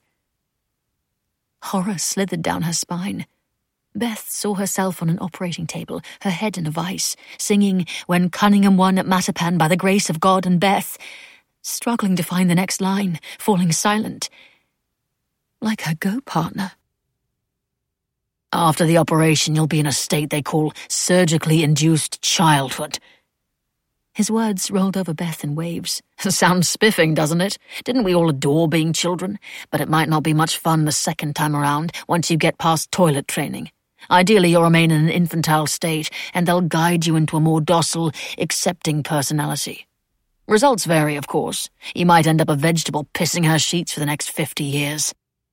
Horror slithered down her spine. Beth saw herself on an operating table, her head in a vice, singing "When Cunningham won at Matapan by the grace of God and Beth," struggling to find the next line, falling silent. Like her Go partner. "After the operation, you'll be in a state they call surgically induced childhood." His words rolled over Beth in waves. "Sounds spiffing, doesn't it? Didn't we all adore being children? But it might not be much fun the second time around once you get past toilet training. Ideally, you'll remain in an infantile state, and they'll guide you into a more docile, accepting personality. Results vary, of course. You might end up a vegetable pissing her sheets for the next 50 years.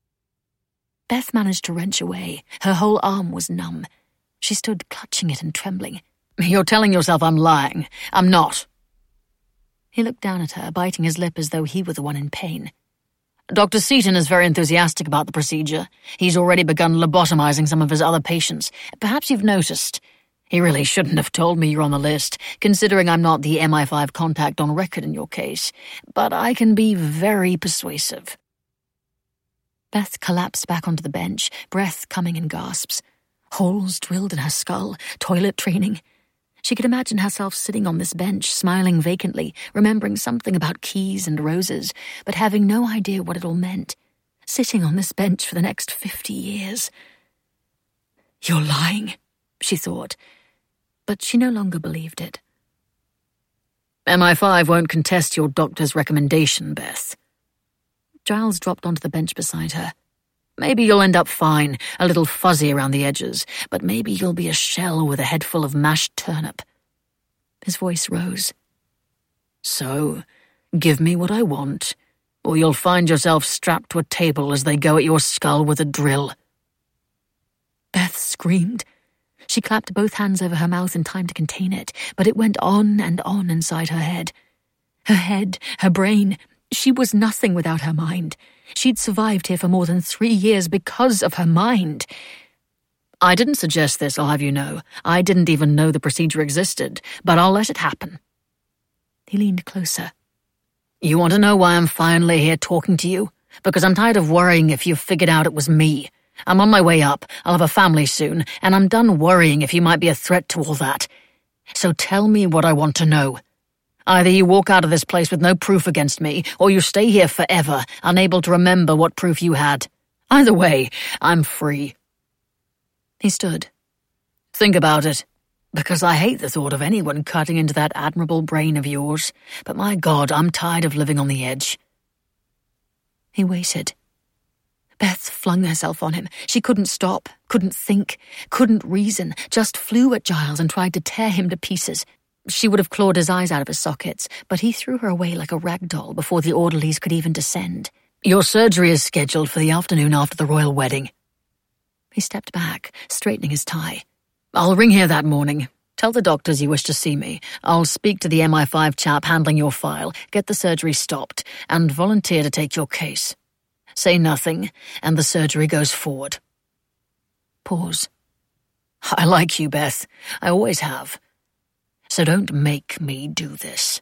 Beth managed to wrench away. Her whole arm was numb. She stood clutching it and trembling. "You're telling yourself I'm lying. I'm not." He looked down at her, biting his lip as though he were the one in pain. "Dr. Seaton is very enthusiastic about the procedure. He's already begun lobotomizing some of his other patients. Perhaps you've noticed. He really shouldn't have told me you're on the list, considering I'm not the MI5 contact on record in your case, but I can be very persuasive. Beth collapsed back onto the bench, breath coming in gasps. Holes drilled in her skull, toilet training. She could imagine herself sitting on this bench, smiling vacantly, remembering something about keys and roses, but having no idea what it all meant. Sitting on this bench for the next 50 years. You're lying, she thought, but she no longer believed it. MI5 won't contest your doctor's recommendation, Beth. Giles dropped onto the bench beside her. Maybe you'll end up fine, a little fuzzy around the edges, but maybe you'll be a shell with a head full of mashed turnip. His voice rose. So, give me what I want, or you'll find yourself strapped to a table as they go at your skull with a drill. Beth screamed. She clapped both hands over her mouth in time to contain it, but it went on and on inside her head. Her head, her brain. She was nothing without her mind. She'd survived here for more than 3 years because of her mind. I didn't suggest this, I'll have you know. I didn't even know the procedure existed, but I'll let it happen. He leaned closer. You want to know why I'm finally here talking to you? Because I'm tired of worrying if you've figured out it was me. I'm on my way up, I'll have a family soon, and I'm done worrying if you might be a threat to all that. So tell me what I want to know. Either you walk out of this place with no proof against me, or you stay here forever, unable to remember what proof you had. Either way, I'm free. He stood. Think about it, because I hate the thought of anyone cutting into that admirable brain of yours, but my God, I'm tired of living on the edge. He waited. Beth flung herself on him. She couldn't stop, couldn't think, couldn't reason, just flew at Giles and tried to tear him to pieces. She would have clawed his eyes out of his sockets, but he threw her away like a rag doll before the orderlies could even descend. Your surgery is scheduled for the afternoon after the royal wedding. He stepped back, straightening his tie. I'll ring here that morning. Tell the doctors you wish to see me. I'll speak to the MI5 chap handling your file, get the surgery stopped, and volunteer to take your case. Say nothing, and the surgery goes forward. Pause. I like you, Beth. I always have. So don't make me do this.